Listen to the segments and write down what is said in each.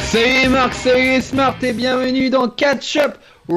Salut Marc, salut Smart et bienvenue dans Catch Up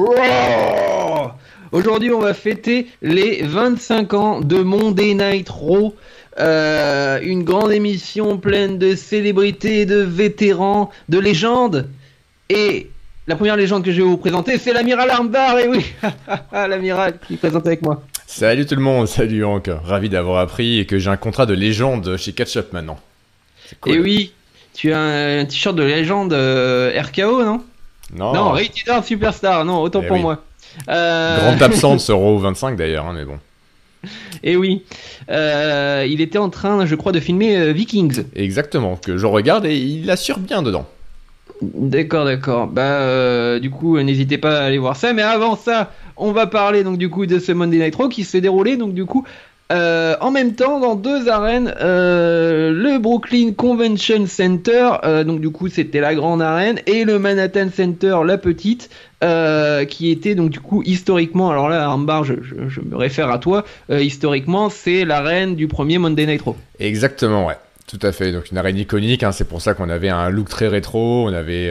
Raw. Aujourd'hui on va fêter les 25 ans de Monday Night Raw, une grande émission pleine de célébrités, de vétérans, de légendes. Et la première légende que je vais vous présenter, c'est l'amiral Armbar, et oui, l'amiral qui présente avec moi. Salut tout le monde, salut Hank, ravi d'avoir appris et que j'ai un contrat de légende chez Catch Up maintenant. C'est cool. Et oui, tu as un t-shirt de légende RKO, non? Non, Rated R Superstar, non, autant pour moi. Grande absente ce Raw 25 d'ailleurs, hein, mais bon. Et oui, il était en train, je crois, de filmer Vikings. Exactement, que je regarde et il assure bien dedans. D'accord. Du coup, n'hésitez pas à aller voir ça. Mais avant ça, on va parler donc du coup de ce Monday Night Raw qui s'est déroulé donc du coup en même temps dans deux arènes, le Brooklyn Convention Center, donc du coup c'était la grande arène, et le Manhattan Center, la petite, qui était donc du coup historiquement, alors là Armbar, je me réfère à toi, historiquement c'est l'arène du premier Monday Night Raw. Exactement, ouais. Tout à fait, donc une arène iconique, hein, c'est pour ça qu'on avait un look très rétro, on avait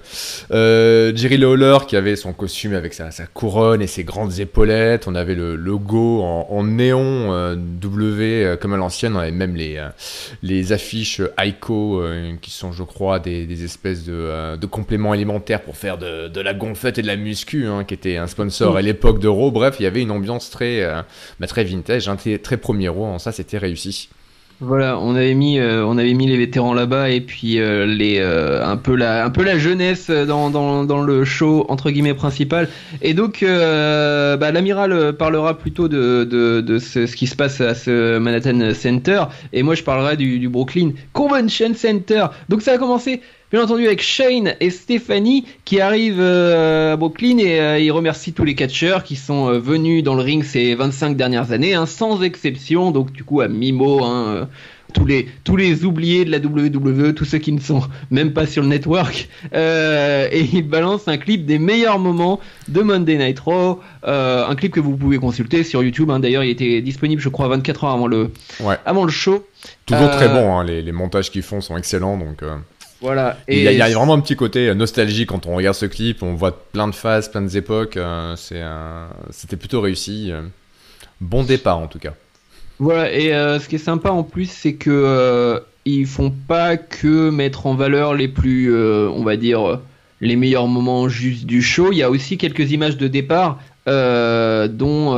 Jerry Lawler qui avait son costume avec sa couronne et ses grandes épaulettes, on avait le logo en néon W comme à l'ancienne, on avait même les affiches Ico qui sont je crois des espèces de compléments alimentaires pour faire de la gonfette et de la muscu, hein, qui était un sponsor à l'époque de Raw. Bref, il y avait une ambiance très vintage, hein, très premier Raw, ça c'était réussi. Voilà, on avait mis les vétérans là-bas et puis un peu la jeunesse dans le show entre guillemets principal. Et donc l'amiral parlera plutôt de ce qui se passe à ce Manhattan Center, et moi je parlerai du Brooklyn Convention Center. Donc ça a commencé bien entendu avec Shane et Stephanie qui arrivent à Brooklyn, et ils remercient tous les catcheurs qui sont venus dans le ring ces 25 dernières années, hein, sans exception. Donc du coup à Mimo, hein, tous les oubliés de la WWE, tous ceux qui ne sont même pas sur le network, et ils balancent un clip des meilleurs moments de Monday Night Raw, un clip que vous pouvez consulter sur YouTube, hein. D'ailleurs il était disponible je crois 24 heures avant le show. Toujours très bon, hein, les montages qu'ils font sont excellents, donc voilà. Et il y a vraiment un petit côté nostalgie quand on regarde ce clip, on voit plein de phases, plein d'époques, c'était plutôt réussi. Bon départ en tout cas. Voilà, et ce qui est sympa en plus, c'est que ils font pas que mettre en valeur les plus, on va dire, les meilleurs moments juste du show. Il y a aussi quelques images de départ, dont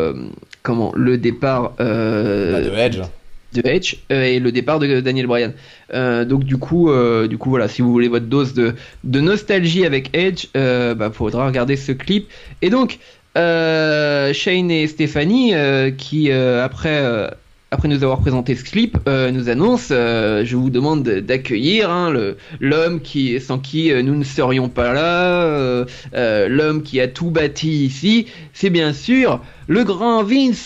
le départ de Edge. Et le départ de Daniel Bryan. Donc du coup voilà, si vous voulez votre dose de nostalgie avec Edge, faudra regarder ce clip. Et donc Shane et Stephanie qui après nous avoir présenté ce clip, nous annoncent, je vous demande d'accueillir, hein, l'homme sans qui nous ne serions pas là, l'homme qui a tout bâti ici, c'est bien sûr le grand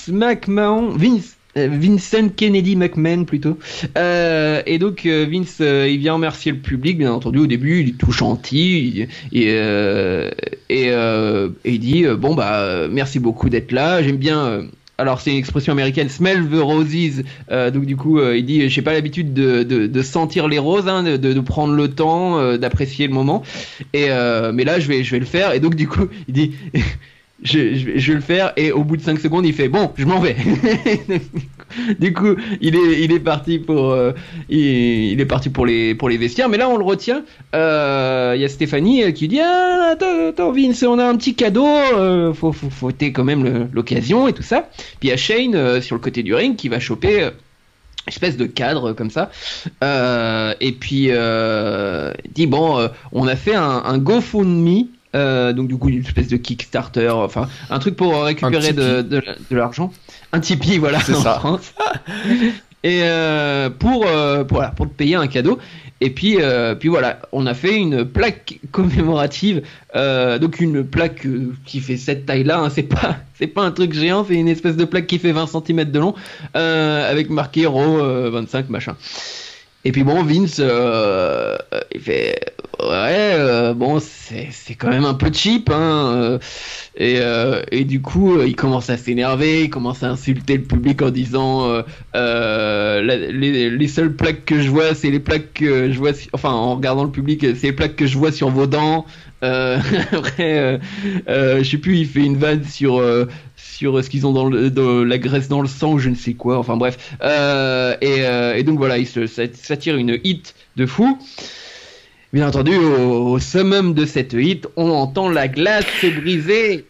Vincent Kennedy McMahon plutôt, et donc Vince il vient remercier le public, bien entendu. Au début il est tout gentil, et il dit merci beaucoup d'être là, j'aime bien, alors c'est une expression américaine, smell the roses, donc du coup il dit j'ai pas l'habitude de sentir les roses, hein, de prendre le temps d'apprécier le moment, et mais là je vais le faire, et donc du coup il dit je vais le faire, et au bout de 5 secondes il fait bon, je m'en vais. Du coup il est parti pour les vestiaires, mais là on le retient. Il y a Stéphanie qui dit attends Vince, on a un petit cadeau, faut fêter quand même l'occasion et tout ça. Puis il y a Shane sur le côté du ring qui va choper espèce de cadre comme ça, et puis il dit on a fait un GoFundMe, donc du coup une espèce de Kickstarter, enfin un truc pour récupérer de l'argent, un Tipeee, voilà, c'est en ça. France. Et pour te payer un cadeau. Et puis voilà, on a fait une plaque commémorative, donc une plaque qui fait cette taille-là, hein, c'est pas un truc géant, c'est une espèce de plaque qui fait 20 cm de long, avec marqué Raw 25 machin. Et puis bon, Vince il fait bon, c'est quand même un peu cheap, hein. Et du coup, il commence à s'énerver, il commence à insulter le public en disant les seules plaques que je vois, c'est les plaques que je vois, enfin, en regardant le public, c'est les plaques que je vois sur vos dents. Après, je sais plus, il fait une vanne sur ce qu'ils ont dans la graisse dans le sang ou je ne sais quoi. Enfin bref. Et donc voilà, ça tire une hit de fou. Bien entendu, au summum de cette hit, on entend la glace se briser.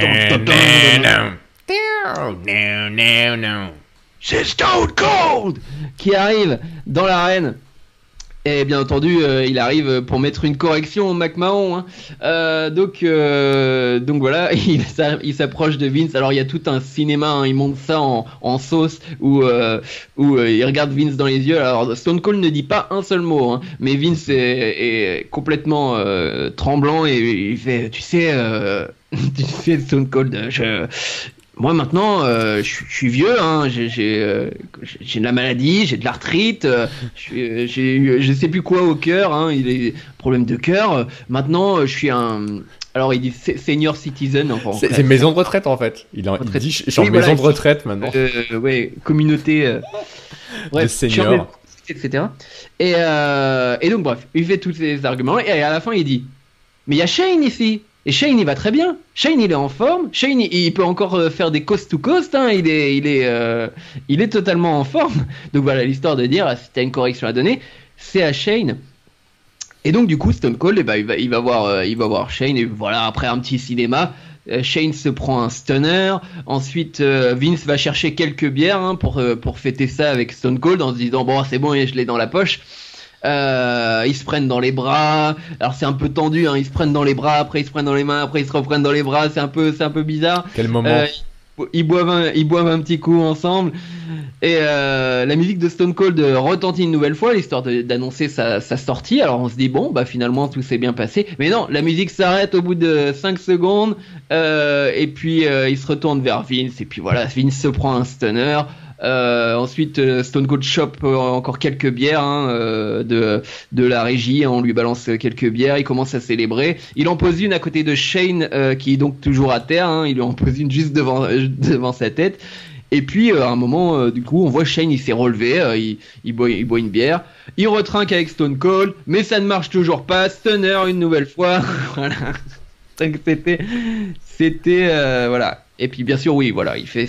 C'est Stone Cold qui arrive dans l'arène. Et bien entendu, il arrive pour mettre une correction au McMahon. Hein. Donc voilà, il s'approche de Vince. Alors il y a tout un cinéma, hein, il monte ça en sauce où il regarde Vince dans les yeux. Alors Stone Cold ne dit pas un seul mot, hein, mais Vince est complètement tremblant et il fait, tu sais Stone Cold, moi maintenant, je suis vieux, hein, j'ai de la maladie, j'ai de l'arthrite, je sais plus quoi au cœur, hein, il est problème de cœur. Maintenant, je suis alors il dit senior citizen. Enfin, c'est maison de retraite en fait. Il dit je suis en maison de retraite maintenant. Ouais, communauté. Bref, de senior, etc. Et donc bref, il fait tous ces arguments et à la fin il dit, mais il y a Shane ici. Et Shane il va très bien. Shane il est en forme. Shane il peut encore faire des coast to coast. Hein. Il est totalement en forme. Donc voilà l'histoire de dire si t'as une correction à donner, c'est à Shane. Et donc du coup Stone Cold il va voir Shane et voilà après un petit cinéma. Shane se prend un stunner. Ensuite Vince va chercher quelques bières hein, pour fêter ça avec Stone Cold en se disant bon c'est bon je l'ai dans la poche. Ils se prennent dans les bras. Alors c'est un peu tendu, hein. Ils se prennent dans les bras, après ils se prennent dans les mains, après ils se reprennent dans les bras. C'est un peu bizarre. Quel moment. Ils boivent un petit coup ensemble. Et la musique de Stone Cold retentit une nouvelle fois, l'histoire d'annoncer sa sortie. Alors on se dit bon, bah finalement tout s'est bien passé. Mais non, la musique s'arrête au bout de 5 secondes. Et puis il se retourne vers Vince. Et puis voilà, Vince se prend un stunner. Ensuite Stone Cold chope encore quelques bières hein, de la régie, on lui balance quelques bières, il commence à célébrer, il en pose une à côté de Shane qui est donc toujours à terre, hein, il lui en pose une juste devant sa tête. Et puis à un moment du coup on voit Shane il s'est relevé, il boit une bière, il retrinque avec Stone Cold, mais ça ne marche toujours pas, stunner une nouvelle fois. Voilà. Donc c'était voilà. Et puis bien sûr oui voilà il fait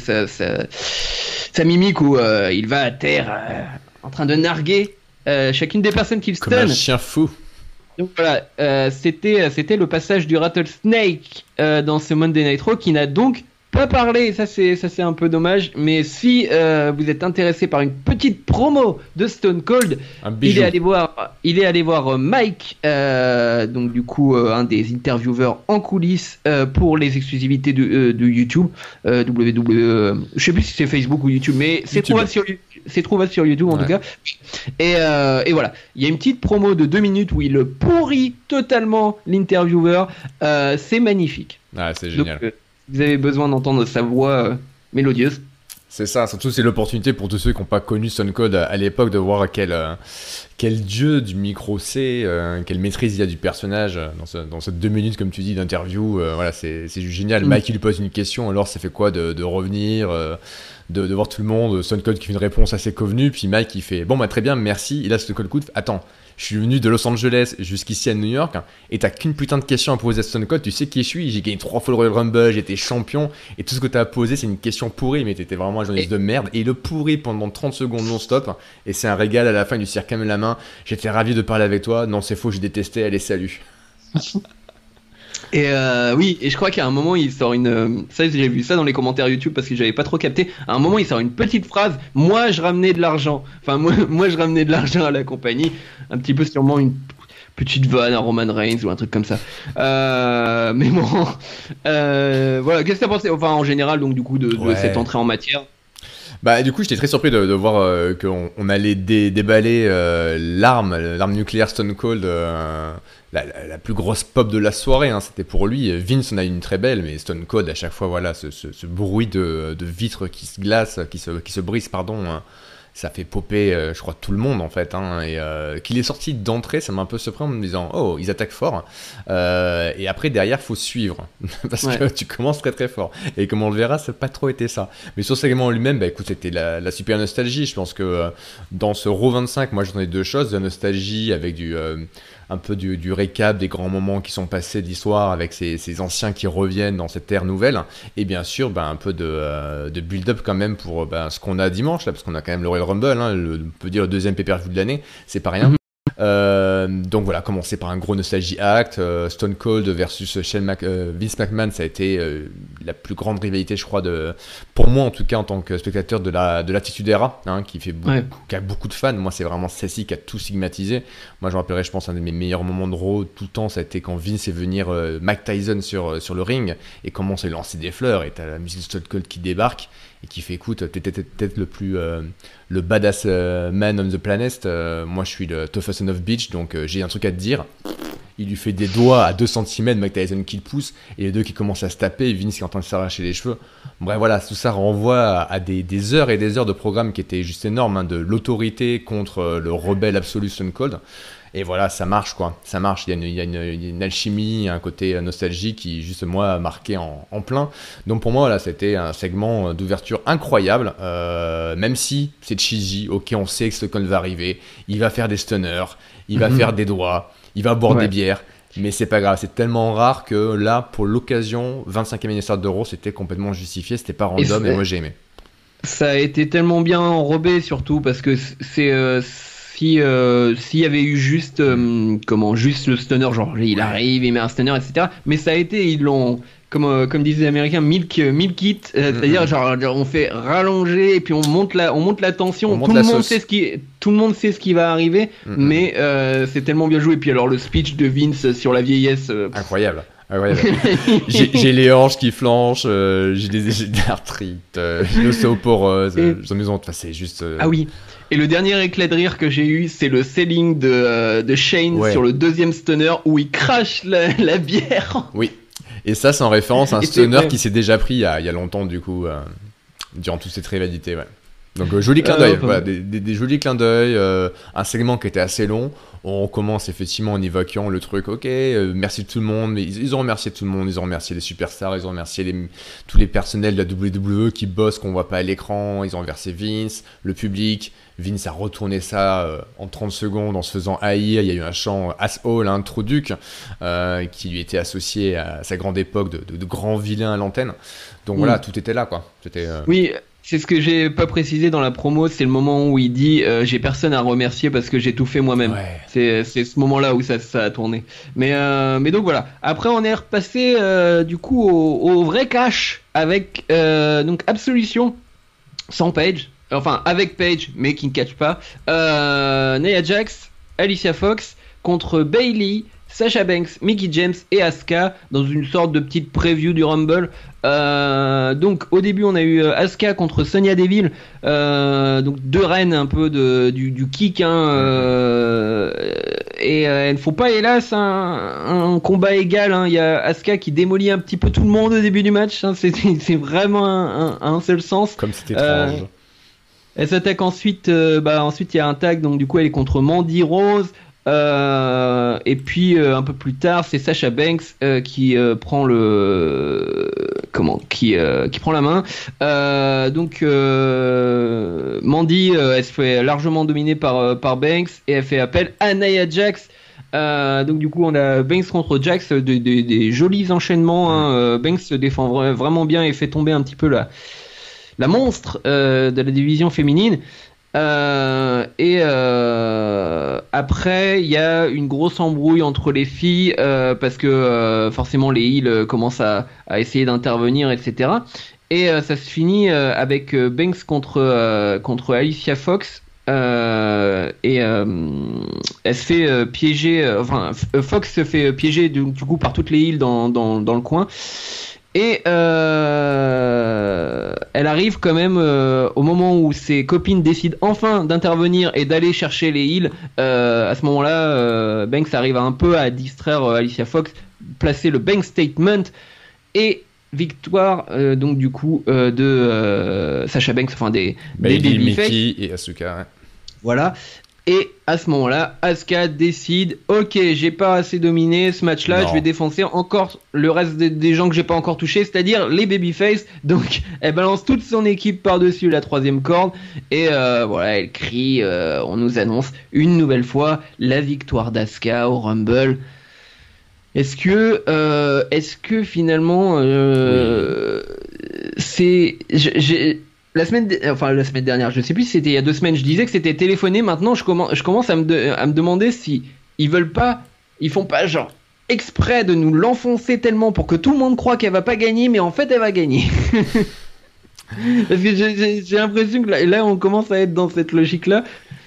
sa mimique où il va à terre en train de narguer chacune des personnes qu'il stun. Comme un chien fou. Donc voilà, c'était le passage du Rattlesnake dans ce Monday Night Raw qui n'a donc pas parlé. Ça c'est un peu dommage. Mais si vous êtes intéressé par une petite promo de Stone Cold, il est allé voir Mike, donc du coup un des intervieweurs en coulisses pour les exclusivités de YouTube, WWE. Je sais plus si c'est Facebook ou YouTube, mais c'est trouvable sur YouTube en tout cas. Et voilà, il y a une petite promo de 2 minutes où il pourrit totalement l'intervieweur. C'est magnifique. Ah, c'est génial. Donc, vous avez besoin d'entendre sa voix mélodieuse. C'est ça, surtout c'est l'opportunité pour tous ceux qui n'ont pas connu Stone Cold à l'époque de voir quel dieu du micro c'est, quelle maîtrise il y a du personnage dans ces 2 minutes comme tu dis d'interview. Voilà, c'est génial. Mike il lui pose une question, alors ça fait quoi de revenir, de voir tout le monde, Stone Cold qui fait une réponse assez convenue, puis Mike il fait bon bah très bien merci, et là Stone Cold attends, je suis venu de Los Angeles jusqu'ici à New York et t'as qu'une putain de question à poser à Stone Cold, tu sais qui je suis, j'ai gagné 3 fois le Royal Rumble, j'étais champion et tout ce que t'as posé c'est une question pourrie, mais t'étais vraiment un journaliste de merde et il le pourrit pendant 30 secondes non-stop et c'est un régal. À la fin il lui serre quand même la main, j'étais ravi de parler avec toi, non c'est faux, j'ai détesté, allez salut. Et oui, et je crois qu'à un moment il sort ça j'ai vu ça dans les commentaires YouTube parce que j'avais pas trop capté. À un moment il sort une petite phrase, moi je ramenais de l'argent. Enfin moi je ramenais de l'argent à la compagnie, un petit peu sûrement une petite vanne à Roman Reigns ou un truc comme ça. Mais bon, voilà. Qu'est-ce que t'as pensé, enfin en général donc du coup de cette entrée en matière? Bah du coup j'étais très surpris de voir qu'on allait déballer l'arme nucléaire Stone Cold, la plus grosse pop de la soirée, hein. C'était pour lui. Vince en a une très belle, mais Stone Cold à chaque fois voilà ce bruit de vitres qui se glacent, qui se brisent pardon, hein. ça fait popper, je crois, tout le monde en fait. Hein, et qu'il est sorti d'entrée, ça m'a un peu surpris en me disant, oh, ils attaquent fort. Et après, derrière, faut suivre parce que tu commences très très fort. Et comme on le verra, ça n'a pas trop été ça. Mais sur ce segment en lui-même, bah écoute, c'était la super nostalgie. Je pense que dans ce Raw 25, moi j'entendais deux choses, de la nostalgie avec un peu du récap des grands moments qui sont passés d'histoire avec ces anciens qui reviennent dans cette ère nouvelle, et bien sûr un peu de build-up quand même pour ce qu'on a dimanche là, parce qu'on a quand même le Royal Rumble, hein, on peut dire le deuxième pay-per-view de l'année, c'est pas rien. Donc voilà, commencer par un gros nostalgie act, Stone Cold versus Vince McMahon, ça a été la plus grande rivalité, je crois, pour moi en tout cas en tant que spectateur de l'Attitude Era, hein, qui a beaucoup de fans. Moi, c'est vraiment celle-ci qui a tout stigmatisé. Moi, je me rappellerai, je pense, un de mes meilleurs moments de Raw tout le temps, ça a été quand Vince est venu Mike Tyson sur le ring et commence à lui lancer des fleurs, et t'as la musique de Stone Cold qui débarque et qui fait, écoute, t'es peut-être le badass man on the planet, moi je suis le toughest son of bitch, donc j'ai un truc à te dire. Il lui fait des doigts à 2 cm, Mike Tyson qui le pousse, et les deux qui commencent à se taper, et Vince qui est en train de s'arracher les cheveux. Bref, voilà, tout ça renvoie à des heures et des heures de programme qui étaient juste énormes, hein, de l'autorité contre le rebelle absolu Stone Cold. Et voilà, ça marche quoi, ça marche, il y a une alchimie, un côté nostalgique qui juste moi a marqué en plein. Donc pour moi là, c'était un segment d'ouverture incroyable, même si c'est cheesy, ok, on sait que Stone Cold va arriver, il va faire des stunners, il va faire des doigts, il va boire des bières, mais c'est pas grave, c'est tellement rare que là, pour l'occasion, 25e anniversaire de Raw, c'était complètement justifié, c'était pas random, et moi j'ai aimé. Ça a été tellement bien enrobé surtout, parce que s'il y avait eu juste le stunner, genre il arrive, il met un stunner, etc. Mais ça a été, ils l'ont, comme disent les Américains, milk it, c'est-à-dire genre on fait rallonger et puis on monte la tension, tout le monde sait ce qui va arriver, mais c'est tellement bien joué. Et puis alors le speech de Vince sur la vieillesse, incroyable. J'ai les hanches qui flanchent, j'ai des arthrites, j'ai l'ostéoporose, c'est juste. Ah oui. Et le dernier éclat de rire que j'ai eu, c'est le selling de Shane sur le deuxième stunner où il crache la bière. Oui. Et ça, c'est en référence à un stunner qui s'est déjà pris il y a longtemps, du coup, durant toute cette rivalité. Ouais. Donc, joli clin d'œil. Voilà, des jolis clins d'œil. Un segment qui était assez long. On commence effectivement en évacuant le truc. Ok, merci tout le monde. Mais ils ont remercié tout le monde. Ils ont remercié les superstars. Ils ont remercié tous les personnels de la WWE qui bossent, qu'on voit pas à l'écran. Ils ont remercié Vince, le public. Vince a retourné ça en 30 secondes en se faisant haïr. Il y a eu un chant asshole, trop duc, qui lui était associé à sa grande époque de grand vilain à l'antenne. Donc voilà, tout était là, quoi. C'était, Oui. C'est ce que j'ai pas précisé dans la promo, c'est le moment où il dit j'ai personne à remercier parce que j'ai tout fait moi-même. Ouais. C'est ce moment-là où ça a tourné. Mais donc voilà. Après on est repassé du coup au vrai cash avec donc Absolution sans Page, enfin avec Page mais qui ne catch pas. Nia Jax, Alicia Fox contre Bayley, Sasha Banks, Mickie James et Asuka dans une sorte de petite preview du Rumble. Donc au début on a eu Asuka contre Sonya Deville, donc deux reines un peu du kick, et il ne faut pas hélas un combat égal, il y a Asuka qui démolit un petit peu tout le monde au début du match, c'est vraiment un seul sens. Comme c'était étrange. Elle s'attaque ensuite, ensuite il y a un tag, donc du coup elle est contre Mandy Rose. Et puis un peu plus tard c'est Sasha Banks qui prend qui prend la main, donc Mandy elle se fait largement dominer par Banks et elle fait appel à Nia Jax. Donc du coup on a Banks contre Jax, des jolis enchaînements, Banks se défend vraiment bien et fait tomber un petit peu la monstre de la division féminine. Après il y a une grosse embrouille entre les filles parce que forcément les heels commencent à essayer d'intervenir, etc. Et ça se finit avec Banks contre Alicia Fox, elle se fait piéger, Fox se fait piéger du coup par toutes les heels dans le coin. Et elle arrive quand même au moment où ses copines décident enfin d'intervenir et d'aller chercher les heels. À ce moment-là, Banks arrive un peu à distraire Alicia Fox, placer le Banks Statement, et victoire donc du coup de Sasha Banks, enfin des Bayley, babyface. Mickey et Asuka. Ouais. Voilà. Et à ce moment-là, Asuka décide, ok, j'ai pas assez dominé ce match-là, Non. je vais défoncer encore le reste des gens que j'ai pas encore touché, c'est-à-dire les babyface. Donc, elle balance toute son équipe par-dessus la troisième corde et voilà, elle crie, on nous annonce une nouvelle fois la victoire d'Asuka au Rumble. Est-ce que finalement, c'est, la semaine dernière, je sais plus si c'était il y a 2 semaines, je disais que c'était téléphoné. Maintenant, je commence à me demander si ils font pas genre exprès de nous l'enfoncer tellement pour que tout le monde croit qu'elle va pas gagner, mais en fait, elle va gagner. Parce que j'ai l'impression que là, on commence à être dans cette logique-là.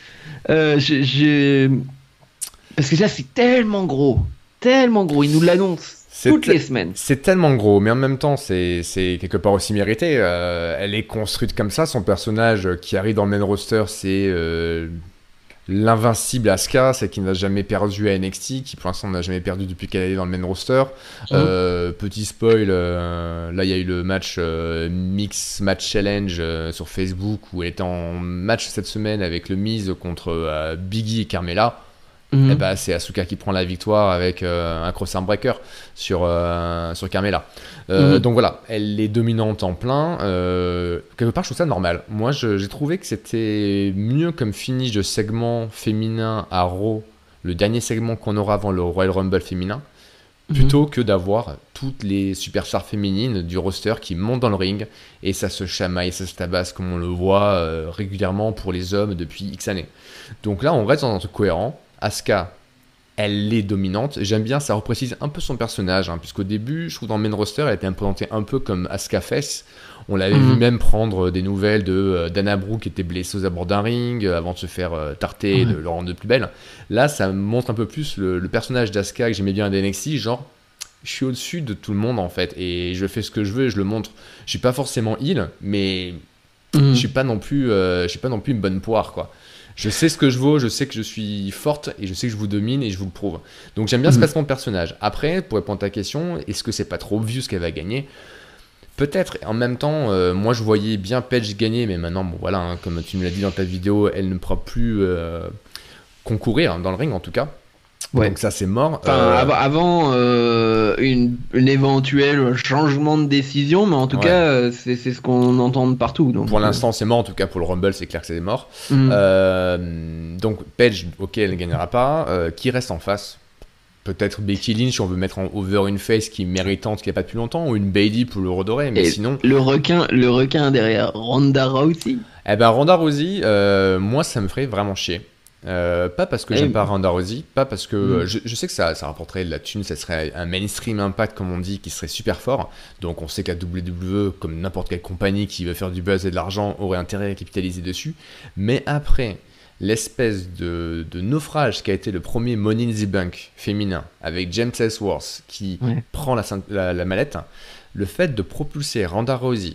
Parce que là, c'est tellement gros, ils nous l'annoncent toutes les semaines. C'est tellement gros, mais en même temps, c'est quelque part aussi mérité. Elle est construite comme ça. Son personnage qui arrive dans le main roster, c'est l'invincible Asuka, c'est qui n'a jamais perdu à NXT, qui pour l'instant n'a jamais perdu depuis qu'elle est dans le main roster. Petit spoil, là il y a eu le match Mix Match Challenge sur Facebook où elle était en match cette semaine avec le Miz contre Biggie et Carmella. Et bah, c'est Asuka qui prend la victoire avec un crossarm breaker sur Carmella. Donc voilà, elle est dominante en plein. Quelque part, je trouve ça normal. Moi, j'ai trouvé que c'était mieux comme finish de segment féminin à Raw, le dernier segment qu'on aura avant le Royal Rumble féminin, plutôt que d'avoir toutes les superstars féminines du roster qui montent dans le ring et ça se chamaille, ça se tabasse comme on le voit régulièrement pour les hommes depuis X années. Donc là, on reste dans un truc cohérent. Asuka, elle est dominante. J'aime bien, ça reprécise un peu son personnage, puisqu'au début, je trouve dans le main roster, elle était présentée un peu comme Asuka Fess. On l'avait vu même prendre des nouvelles de Dana Brooke qui était blessée aux abords d'un ring avant de se faire tarter et de le rendre de plus belle. Là, ça montre un peu plus le personnage d'Asuka que j'aimais bien à NXT, genre je suis au-dessus de tout le monde en fait et je fais ce que je veux et je le montre. Je suis pas forcément heel, mais je suis pas non plus une bonne poire quoi. Je sais ce que je vaux, je sais que je suis forte et je sais que je vous domine et je vous le prouve. Donc j'aime bien ce placement de personnage. Après, pour répondre à ta question, est-ce que c'est pas trop obvious qu'elle va gagner ? Peut-être. En même temps, moi je voyais bien Paige gagner, mais maintenant, bon voilà, comme tu me l'as dit dans ta vidéo, elle ne pourra plus concourir dans le ring en tout cas. Ouais. Donc ça c'est mort. Avant une éventuel changement de décision, mais en tout cas c'est ce qu'on entend de partout. Donc, pour l'instant c'est mort, en tout cas pour le Rumble c'est clair que c'est mort. Donc Paige, ok, elle ne gagnera pas. Qui reste en face ? Peut-être Becky Lynch, on veut mettre en over une face qui est méritante, qui n'a pas depuis longtemps, ou une Bayley pour le redorer, mais sinon... Le requin derrière Ronda Rousey. Eh ben Ronda Rousey, moi ça me ferait vraiment chier. Pas parce que j'aime pas Ronda Rousey, pas parce que je sais que ça rapporterait de la thune, ça serait un mainstream impact comme on dit qui serait super fort. Donc on sait qu'à WWE, comme n'importe quelle compagnie qui veut faire du buzz et de l'argent, aurait intérêt à capitaliser dessus. Mais après l'espèce de naufrage qui a été le premier Money in the Bank féminin avec James Ellsworth qui prend la mallette, le fait de propulser Ronda Rousey,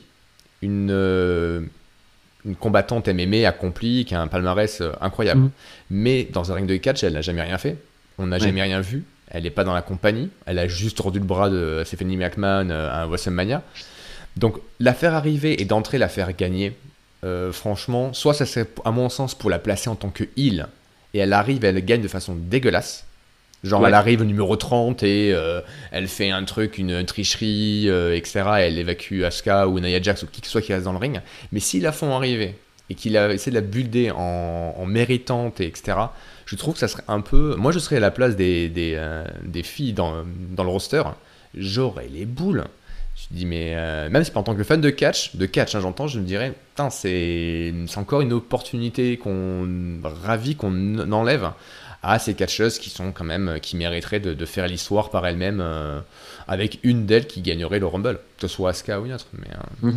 une combattante MMA accomplie, qui a un palmarès incroyable. Mais dans un ring de catch, elle n'a jamais rien fait. On n'a jamais rien vu. Elle n'est pas dans la compagnie. Elle a juste tordu le bras de Stephanie McMahon à WrestleMania. Donc, la faire arriver et d'entrer la faire gagner, franchement, soit ça serait, à mon sens, pour la placer en tant que heel, et elle arrive et elle gagne de façon dégueulasse. Genre, elle arrive au numéro 30 et elle fait un truc, une tricherie, etc. Et elle évacue Asuka ou Nia Jax ou qui que ce soit qui reste dans le ring. Mais s'ils la font arriver et qu'il essaie de la builder en méritante, et etc., je trouve que ça serait un peu... Moi, je serais à la place des filles dans le roster. J'aurais les boules. Je me dis, mais même si pas en tant que fan de catch, j'entends, je me dirais, putain, c'est encore une opportunité qu'on enlève à ces catcheuses qui sont quand même, qui mériteraient de faire l'histoire par elles-mêmes, avec une d'elles qui gagnerait le Rumble, que ce soit Asuka ou une autre. Mais,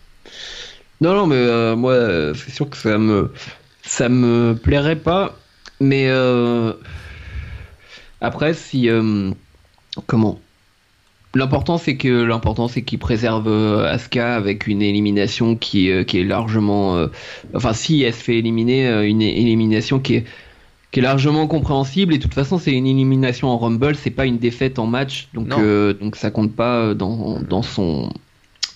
Non, mais moi, c'est sûr que ça me plairait pas, mais après, si comment? L'important c'est qu'il préserve Asuka avec une élimination qui est largement, enfin si elle se fait éliminer, une élimination qui est largement compréhensible, et de toute façon c'est une élimination en Rumble, c'est pas une défaite en match, donc ça compte pas dans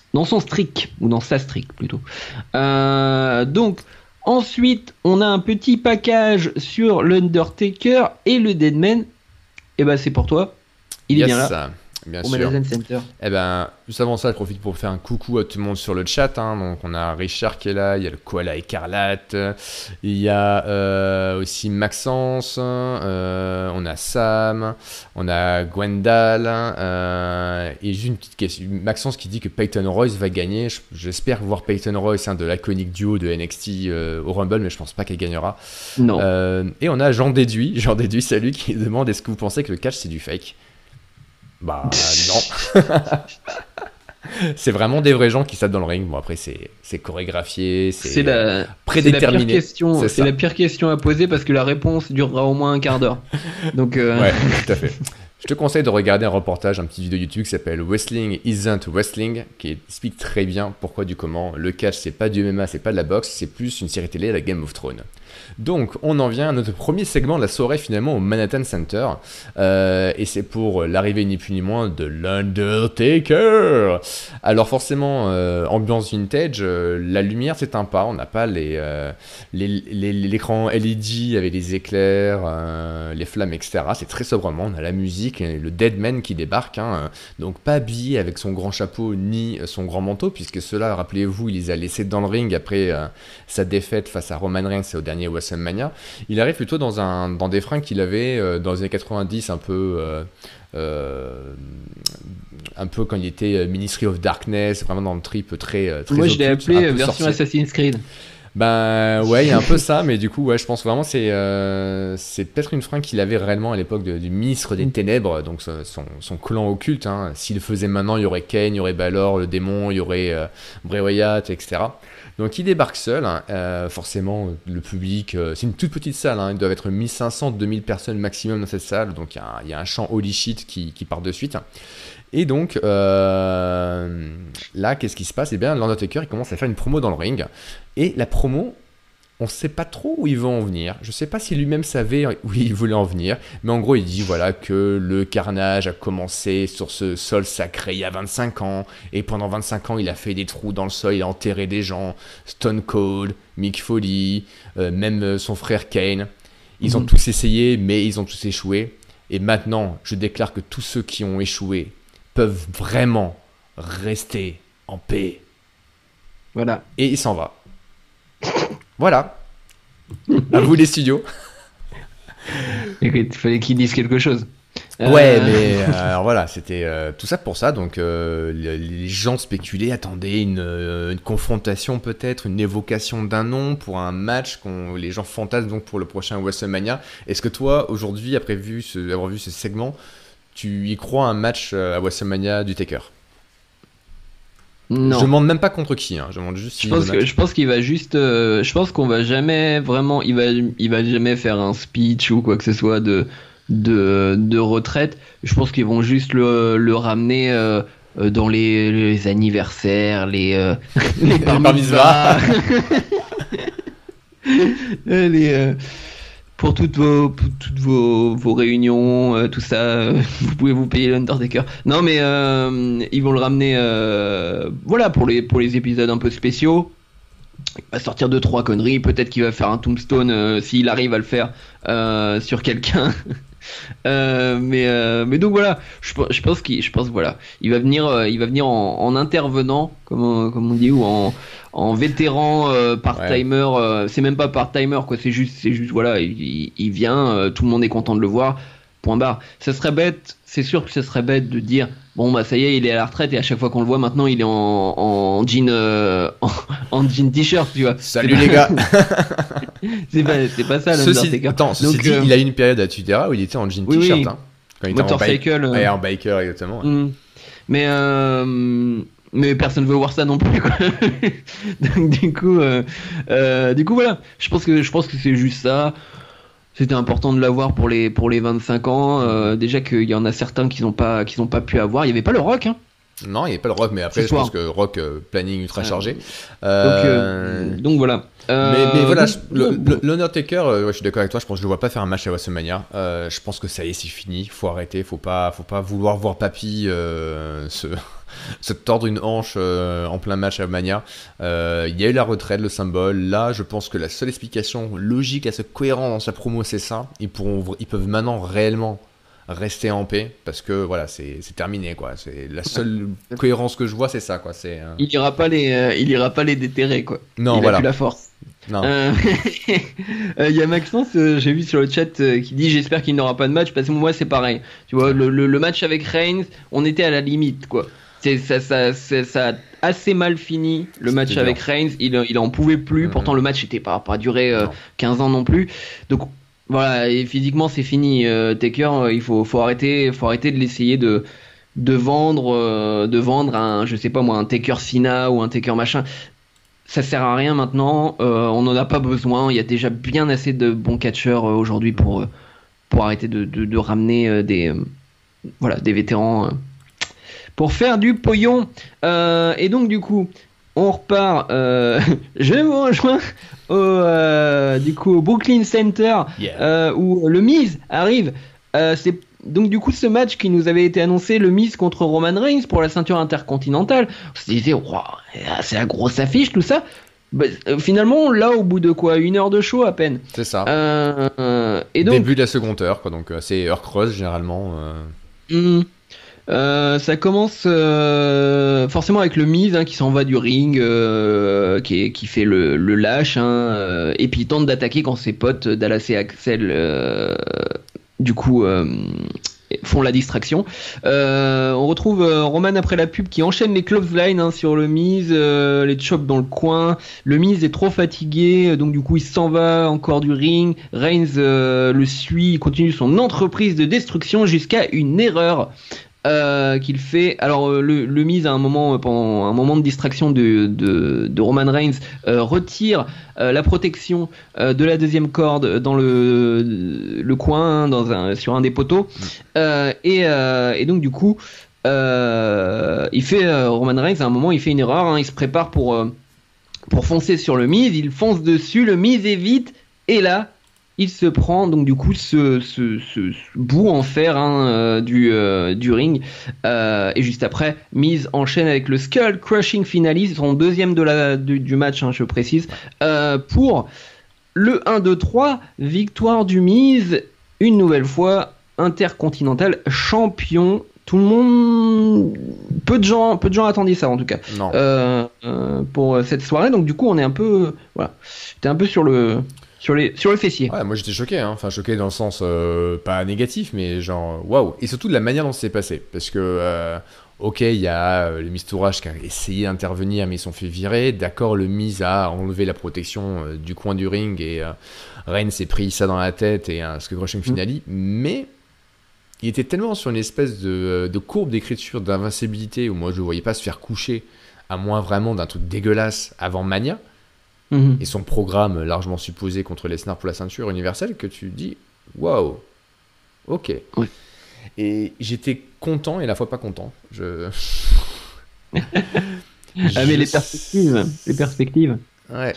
dans son streak, ou dans sa streak plutôt. Donc, ensuite, on a un petit package sur l'Undertaker et le Deadman. Et bah, c'est pour toi. Il est bien là. Bien au sûr. Madison Center. Eh ben, juste avant ça, je profite pour faire un coucou à tout le monde sur le chat. Donc, on a Richard qui est là, il y a le Koala Écarlate, il y a aussi Maxence, on a Sam, on a Gwendal, et juste une petite question. Maxence qui dit que Peyton Royce va gagner. J'espère voir Peyton Royce, de l'iconique duo de NXT au Rumble, mais je pense pas qu'elle gagnera. Non. Et on a Jean Déduit, salut, qui demande est-ce que vous pensez que le catch c'est du fake? Bah non. C'est vraiment des vrais gens qui savent dans le ring. Bon après c'est chorégraphié, c'est prédéterminé. C'est la pire question à poser parce que la réponse durera au moins un quart d'heure. Donc ouais, tout à fait. Je te conseille de regarder un reportage, un petit vidéo YouTube qui s'appelle Wrestling Isn't Wrestling, qui explique très bien pourquoi du comment. Le catch c'est pas du MMA, c'est pas de la boxe, c'est plus une série télé à la Game of Thrones. Donc, on en vient à notre premier segment de la soirée, finalement, au Manhattan Center. Et c'est pour l'arrivée ni plus ni moins de l'Undertaker. Alors, forcément, ambiance vintage, la lumière s'éteint pas. On n'a pas l'écran LED avec les éclairs, les flammes, etc. C'est très sobrement. On a la musique, le Deadman qui débarque. Donc, pas habillé avec son grand chapeau ni son grand manteau, puisque cela, rappelez-vous, il les a laissés dans le ring après sa défaite face à Roman Reigns au dernier WrestleMania. Il arrive plutôt dans des fringues qu'il avait dans les années 90, un peu quand il était Ministry of Darkness, vraiment dans le trip très moi je l'ai appelé version sorcier. Assassin's Creed. Ben ouais, il y a un peu ça, mais du coup ouais, je pense vraiment c'est peut-être une fringue qu'il avait réellement à l'époque du ministre des ténèbres, donc son clan occulte. S'il le faisait maintenant, il y aurait Kane, il y aurait Balor, le démon, il y aurait Bray Wyatt, etc. Donc il débarque seul, forcément le public, c'est une toute petite salle, il doit être 1500-2000 personnes maximum dans cette salle, donc il y a un chant holy shit qui part de suite. Et donc là, qu'est-ce qui se passe? Eh bien, l'Undertaker il commence à faire une promo dans le ring, et la promo, on ne sait pas trop où il veut en venir. Je ne sais pas si lui-même savait où il voulait en venir, mais en gros, il dit voilà que le carnage a commencé sur ce sol sacré il y a 25 ans, et pendant 25 ans, il a fait des trous dans le sol, il a enterré des gens, Stone Cold, Mick Foley, même son frère Kane. Ils ont tous essayé, mais ils ont tous échoué. Et maintenant, je déclare que tous ceux qui ont échoué peuvent vraiment rester en paix. Voilà. Et il s'en va. Voilà. À vous les studios. Écoute, il fallait qu'ils disent quelque chose. Ouais, mais alors voilà, c'était tout ça pour ça. Donc les gens spéculaient, attendaient une confrontation peut-être, une évocation d'un nom pour un match les gens fantasment donc pour le prochain WrestleMania. Est-ce que toi, aujourd'hui, après avoir vu ce segment, tu y crois un match à WrestleMania du Taker? Non. Je demande même pas contre qui, je demande juste. Je pense qu'il va juste. Je pense qu'on va jamais vraiment. Il va jamais faire un speech ou quoi que ce soit de retraite. Je pense qu'ils vont juste le ramener dans les anniversaires, les bar mitzvahs, pour toutes vos réunions, tout ça, vous pouvez vous payer l'Undertaker. Non mais ils vont le ramener voilà pour les épisodes un peu spéciaux. Il va sortir 2-3 conneries, peut-être qu'il va faire un tombstone s'il arrive à le faire sur quelqu'un. Mais donc voilà, je pense voilà, il va venir en intervenant comme on dit, ou en vétéran part-timer, c'est même pas part-timer quoi, c'est juste voilà, il vient, tout le monde est content de le voir, point barre. Ça serait bête, c'est sûr que ça serait bête de dire bon bah ça y est, il est à la retraite et à chaque fois qu'on le voit maintenant il est en jean en jean t-shirt, tu vois. Salut les gars. c'est pas ça l'Undertaker. Ceci dit, il a eu une période à Tudera où il était en jean t-shirt, oui. Quand il était Motorcycle, en biker exactement. Ouais. Mais personne veut voir ça non plus quoi. Donc du coup voilà, je pense que c'est juste ça. C'était important de l'avoir pour les 25 ans. Déjà qu'il y en a certains qui n'ont pas pu avoir. Il y avait pas le Rock. Non, il n'y a pas le Rock, mais après, je pense que Rock, planning ultra chargé. Donc voilà. Mais voilà, l'Undertaker, je suis d'accord avec toi, je pense que je ne le vois pas faire un match à WrestleMania. Je pense que ça y est, c'est fini, faut arrêter, faut pas vouloir voir Papy se tordre une hanche en plein match à Mania. Il y a eu la retraite, le symbole. Là, je pense que la seule explication logique, assez cohérente dans sa promo, c'est ça. Ils peuvent maintenant réellement rester en paix parce que voilà, c'est terminé quoi. C'est la seule cohérence que je vois, c'est ça quoi. Il ira pas les déterrer quoi. Non, il a plus la force. Non. Il y a Maxence, j'ai vu sur le chat qui dit j'espère qu'il n'aura pas de match parce que moi c'est pareil. Tu vois, le match avec Reigns, on était à la limite quoi. Ça a assez mal fini le match avec Reigns. Il en pouvait plus. Pourtant le match n'était pas duré 15 ans non plus. Donc voilà, et physiquement c'est fini. Taker, il faut arrêter de l'essayer de vendre un, je sais pas moi, un Taker Cena ou un Taker machin. Ça sert à rien maintenant. On n'en a pas besoin. Il y a déjà bien assez de bons catcheurs aujourd'hui pour arrêter de ramener des vétérans pour faire du pognon. Et donc du coup, on repart. Je vous rejoins au Brooklyn Center où le Miz arrive. C'est donc du coup ce match qui nous avait été annoncé, le Miz contre Roman Reigns pour la ceinture intercontinentale. On se disait, wow, c'est la grosse affiche tout ça. Finalement, là, au bout de quoi, 1 heure de show à peine. C'est ça. Et donc, début de la seconde heure, quoi. Donc c'est heure creuse généralement. Ça commence forcément avec le Miz qui s'en va du ring, qui fait le lâche, et puis il tente d'attaquer quand ses potes Dallas et Axel du coup font la distraction. On retrouve Roman après la pub qui enchaîne les clotheslines sur le Miz, les chops dans le coin. Le Miz est trop fatigué, donc du coup il s'en va encore du ring. Reigns le suit, il continue son entreprise de destruction jusqu'à une erreur qu'il fait. Alors le Miz à un moment, pendant un moment de distraction de Roman Reigns, retire la protection de la deuxième corde dans le coin, sur un des poteaux, et donc du coup il fait Roman Reigns à un moment il fait une erreur, il se prépare pour foncer sur le Miz, il fonce dessus, le Miz évite, et là il se prend donc du coup ce bout en fer du ring, et juste après Miz enchaîne avec le Skull Crushing Finale, son deuxième du match, je précise, pour le 1-2-3, victoire du Miz, une nouvelle fois intercontinental champion. Tout le monde, peu de gens attendaient ça en tout cas. Non. Pour cette soirée, donc du coup on est un peu, voilà, j'étais un peu sur le fessier. Ouais, moi j'étais choqué, enfin choqué dans le sens pas négatif, mais genre waouh, et surtout de la manière dont c'est passé, parce que ok, il y a le Miz Tourage qui a essayé d'intervenir, mais ils se sont fait virer. D'accord, le Miz a enlevé la protection du coin du ring et Reigns s'est pris ça dans la tête et un Skull Crushing Finale, mais il était tellement sur une espèce de courbe d'écriture d'invincibilité où moi je ne voyais pas se faire coucher, à moins vraiment d'un truc dégueulasse avant Mania. Et son programme largement supposé contre Lesnar pour la ceinture universelle, que tu dis waouh, ok. Oui. Et j'étais content et à la fois pas content. Mais les perspectives. Ouais,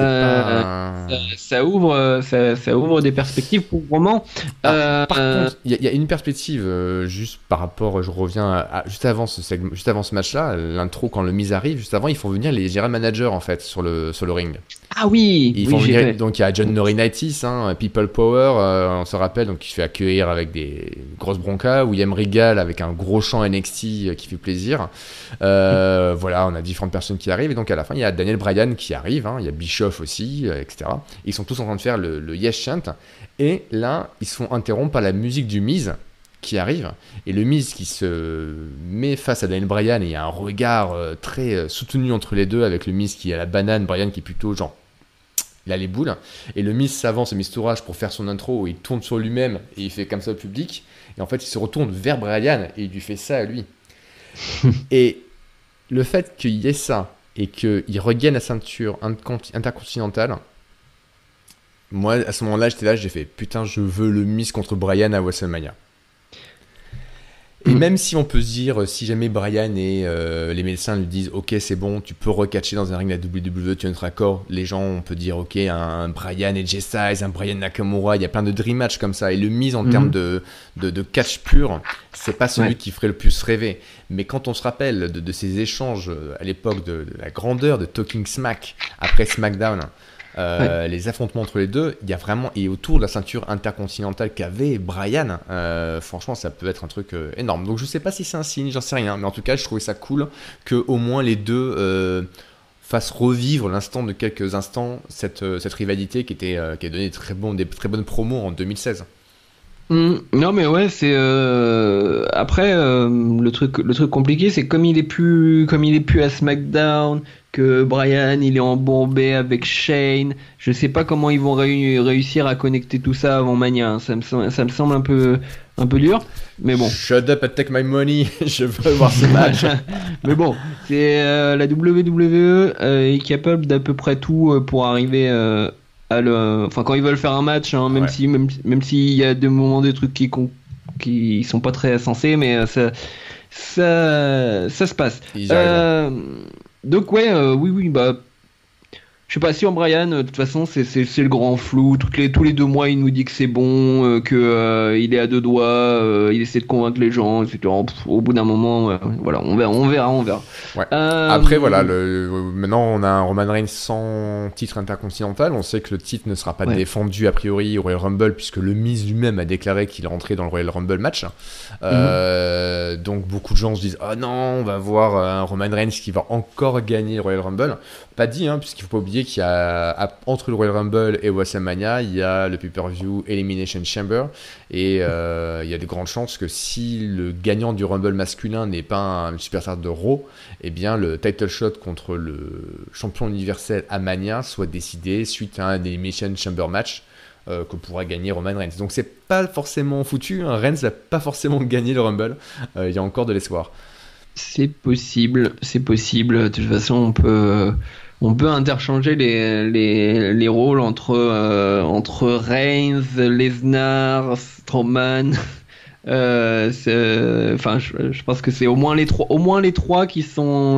ça ouvre des perspectives pour Roman. Par contre, il y a une perspective juste par rapport, je reviens juste avant ce match-là, l'intro quand le Miz arrive, juste avant ils font venir les general managers en fait sur le ring. Ah oui. Ils font venir, donc il y a John Laurinaitis, People Power, on se rappelle, donc qui se fait accueillir avec des grosses broncas, William Regal avec un gros chant NXT qui fait plaisir. Voilà, on a différentes personnes qui arrivent et donc à la fin il y a Daniel Bryan qui arrive. Il y a Bischoff aussi, etc. Ils sont tous en train de faire le Yes Chant. Et là, ils se font interrompre par la musique du Miz qui arrive. Et le Miz qui se met face à Daniel Bryan. Et il y a un regard très soutenu entre les deux, avec le Miz qui a la banane, Bryan qui est plutôt genre... Il a les boules. Et le Miz s'avance, le Miz Tourage, pour faire son intro. Il tourne sur lui-même et il fait comme ça au public. Et en fait, il se retourne vers Bryan et il lui fait ça à lui. Et le fait qu'il y ait ça et qu'il regagne la ceinture intercontinentale, moi, à ce moment-là, j'étais là, j'ai fait, putain, je veux le Miz contre Bryan à WrestleMania. Et même si on peut se dire, si jamais Brian et les médecins lui disent ok c'est bon, tu peux recatcher dans un ring de la WWE, tu es notre accord, les gens on peut dire ok, un Brian et Jay Styles, un Brian Nakamura, il y a plein de dream match comme ça, et le Miz en termes de catch pur, c'est pas celui qui ferait le plus rêver. Mais quand on se rappelle de ces échanges à l'époque de la grandeur de Talking Smack après SmackDown, les affrontements entre les deux, il y a vraiment, et autour de la ceinture intercontinentale qu'avait Brian, franchement ça peut être un truc énorme. Donc je sais pas si c'est un signe, j'en sais rien, mais en tout cas je trouvais ça cool que au moins les deux fassent revivre l'instant de quelques instants cette rivalité qui a donné des très bonnes promos en 2016. Non mais ouais, c'est après le truc compliqué, c'est comme il est plus à SmackDown, que Brian il est embourbé avec Shane, je sais pas comment ils vont réussir à connecter tout ça avant Mania, hein. Ça me semble un peu dur, mais bon. Shut up and take my money, je veux voir ce match. Mais bon, c'est la WWE est capable d'à peu près tout pour arriver enfin quand ils veulent faire un match, hein, même s'il y a des moments des trucs qui sont pas très sensés, mais ça se passe. Donc oui, bah je sais pas si Brian, de toute façon c'est le grand flou, tous les 2 mois il nous dit que c'est bon, que il est à 2 doigts, il essaie de convaincre les gens, etc. Au bout d'un moment, voilà, on verra. Ouais. Après voilà, maintenant on a un Roman Reigns sans titre intercontinental, on sait que le titre ne sera pas défendu a priori au Royal Rumble puisque le Miz lui-même a déclaré qu'il rentrait dans le Royal Rumble match. Donc beaucoup de gens se disent oh non, on va voir un Roman Reigns qui va encore gagner le Royal Rumble. Pas dit, hein, puisqu'il faut pas oublier qu'il y a entre le Royal Rumble et WrestleMania, il y a le pay-per-view Elimination Chamber, et il y a de grandes chances que si le gagnant du Rumble masculin n'est pas un superstar de Raw, eh bien le title shot contre le champion universel à Mania soit décidé suite à un Elimination Chamber match que pourra gagner Roman Reigns. Donc c'est pas forcément foutu, hein. Reigns n'a pas forcément gagné le Rumble, il y a encore de l'espoir. C'est possible. De toute façon, on peut interchanger les rôles entre Reigns, Lesnar, Strowman. Enfin, je pense que c'est au moins les trois qui sont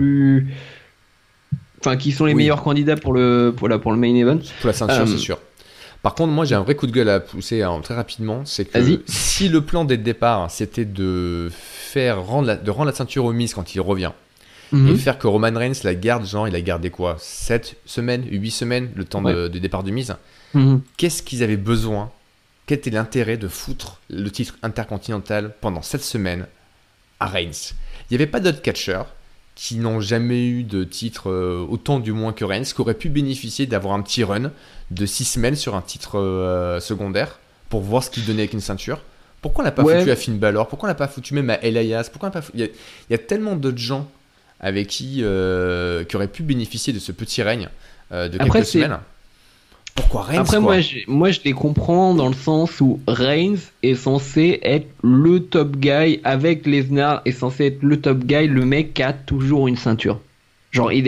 qui sont les meilleurs candidats pour le main event. Pour la ceinture, c'est sûr. Par contre, moi j'ai un vrai coup de gueule à pousser très rapidement, c'est que si le plan dès le départ c'était de rendre la ceinture au Miz quand il revient, et faire que Roman Reigns la garde, genre il a gardé quoi, 7 semaines, 8 semaines, le temps de départ de Miz, qu'est-ce qu'ils avaient besoin, quel était l'intérêt de foutre le titre intercontinental pendant 7 semaines à Reigns? Il n'y avait pas d'autres catcheurs qui n'ont jamais eu de titre autant du moins que Reigns, qui auraient pu bénéficier d'avoir un petit run de 6 semaines sur un titre secondaire pour voir ce qu'il donnait avec une ceinture. Pourquoi on l'a pas foutu à Finn Balor? Pourquoi on l'a pas foutu même à Elias? Pourquoi on l'a pas foutu... Il y a tellement d'autres gens avec qui auraient pu bénéficier de ce petit règne de quelques semaines. Pourquoi Reigns? Après, moi, je les comprends dans le sens où Reigns est censé être le top guy, avec Lesnar est censé être le top guy, le mec qui a toujours une ceinture. Il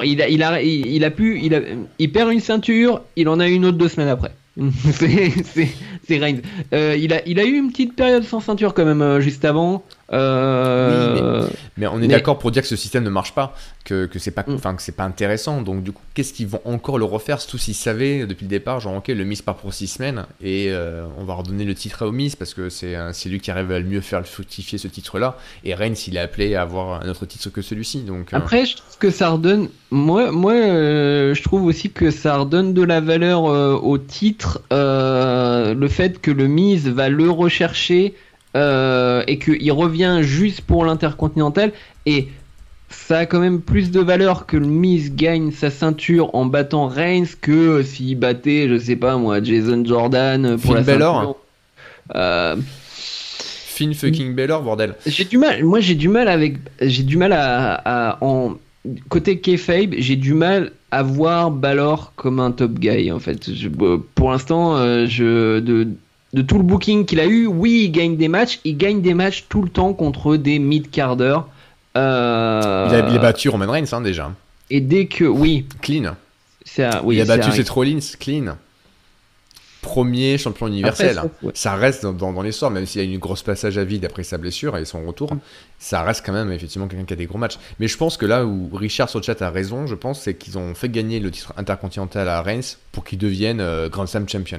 perd une ceinture, il en a une autre 2 semaines après. c'est Reigns. Il a eu une petite période sans ceinture quand même juste avant. Oui, mais on est d'accord pour dire que ce système ne marche pas, que c'est pas, que c'est pas intéressant. Donc du coup, qu'est-ce qu'ils vont encore le refaire, surtout s'ils savaient depuis le départ, genre ok, le Miz part pour 6 semaines et on va redonner le titre au Miz parce que c'est lui qui arrive à le mieux faire fructifier ce titre-là. Et Reigns, il est appelé à avoir un autre titre que celui-ci. Donc après, je trouve que ça redonne. Moi, je trouve aussi que ça redonne de la valeur au titre, le fait que le Miz va le rechercher. Et qu'il revient juste pour l'intercontinental, et ça a quand même plus de valeur que le Miz gagne sa ceinture en battant Reigns que s'il battait, je sais pas moi, Jason Jordan pour Finn la Balor. ceinture. Finn fucking Balor, bordel. J'ai du mal à en côté kayfabe, j'ai du mal à voir Balor comme un top guy en fait. Pour l'instant, de tout le booking qu'il a eu, oui, il gagne des matchs tout le temps contre des mid-carders. Il a battu Roman Reigns déjà. Et dès que, oui. Clean. Il a battu Seth Rollins, clean. premier champion universel. Après, Ça reste dans l'histoire, même s'il y a une grosse passage à vide après sa blessure et son retour, ça reste quand même effectivement quelqu'un qui a des gros matchs. Mais je pense que là où Richard sur le chat a raison, je pense, c'est qu'ils ont fait gagner le titre intercontinental à Reigns pour qu'il devienne Grand Slam champion.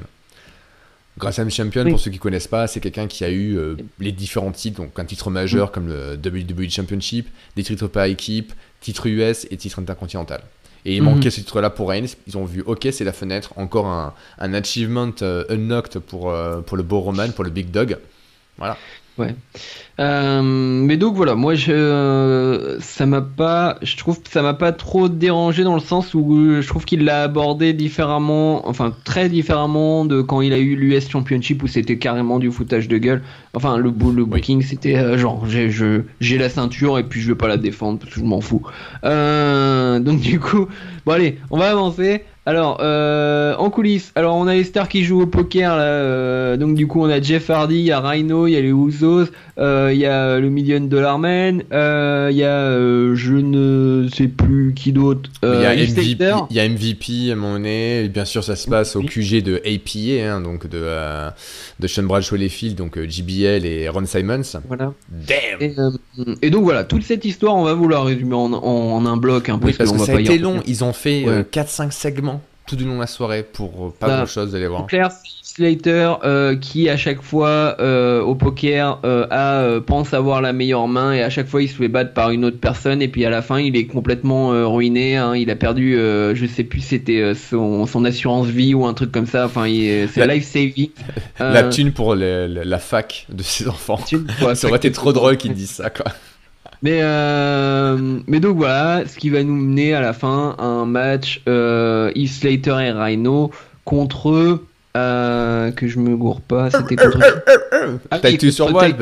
Grand Slam champion, pour ceux qui connaissent pas, c'est quelqu'un qui a eu les différents titres, donc un titre majeur comme le WWE Championship, des titres par équipe, titre US et titre intercontinental. Et il manquait ce titre-là pour Reigns. Ils ont vu, ok, c'est la fenêtre, encore un achievement unlocked pour le beau Roman, pour le Big Dog. Voilà. Ouais. Mais donc voilà, moi je trouve que ça m'a pas trop dérangé dans le sens où je trouve qu'il l'a abordé différemment, enfin très différemment de quand il a eu l'US Championship où c'était carrément du foutage de gueule. Enfin le booking c'était genre j'ai la ceinture et puis je vais pas la défendre parce que je m'en fous. Donc du coup, bon allez, on va avancer. Alors, en coulisses, alors on a les stars qui jouent au poker là, donc du coup on a Jeff Hardy, il y a Rhino, il y a les Usos, il y a le $1 Million Man, il y a je ne sais plus qui d'autre, il y a MVP à un moment donné, et bien sûr ça se passe au QG de APA, hein, donc de Sean Bradshaw Layfield, donc JBL et Ron Simmons. Voilà. Damn. Et donc voilà, toute cette histoire on va vous la résumer en un bloc un peu. Oui, parce que ça a été long, ils ont fait 4-5 segments tout du long de la soirée pour pas grand chose, d'aller voir. Claire Slater qui à chaque fois au poker pense avoir la meilleure main et à chaque fois il se fait battre par une autre personne et puis à la fin il est complètement ruiné, hein, il a perdu je sais plus c'était son assurance vie ou un truc comme ça, enfin c'est life saving. La thune pour la fac de ses enfants. Ça aurait été trop drôle qu'ils disent ça quoi. Mais donc voilà, ce qui va nous mener à la fin à un match Heath Slater et Rhino contre que je me gourre pas, c'était contre Titus Worldwide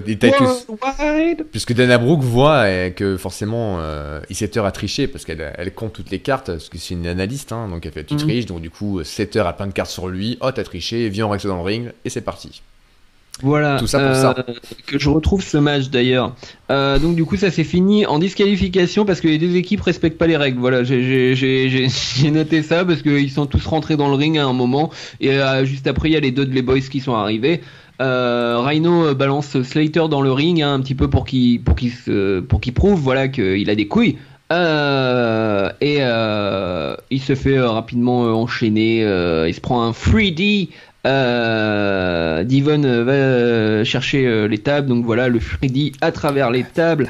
puisque Dana Brooke voit que forcément Heath Slater a triché parce qu'elle compte toutes les cartes parce que c'est une analyste, hein, donc elle fait tu triches, donc du coup Slater a plein de cartes sur lui, oh t'as triché, viens on reste dans le ring et c'est parti. Voilà, tout ça pour ça. Que je retrouve ce match d'ailleurs. Donc du coup ça s'est fini en disqualification parce que les deux équipes respectent pas les règles. Voilà, j'ai noté ça parce qu'ils sont tous rentrés dans le ring à un moment et juste après il y a les Dudley Boys qui sont arrivés. Rhino balance Slater dans le ring, hein, un petit peu pour qu'il prouve voilà qu'il a des couilles. Et il se fait rapidement enchaîner. Il se prend un 3D. Devon va chercher les tables, donc voilà le Freddy à travers les tables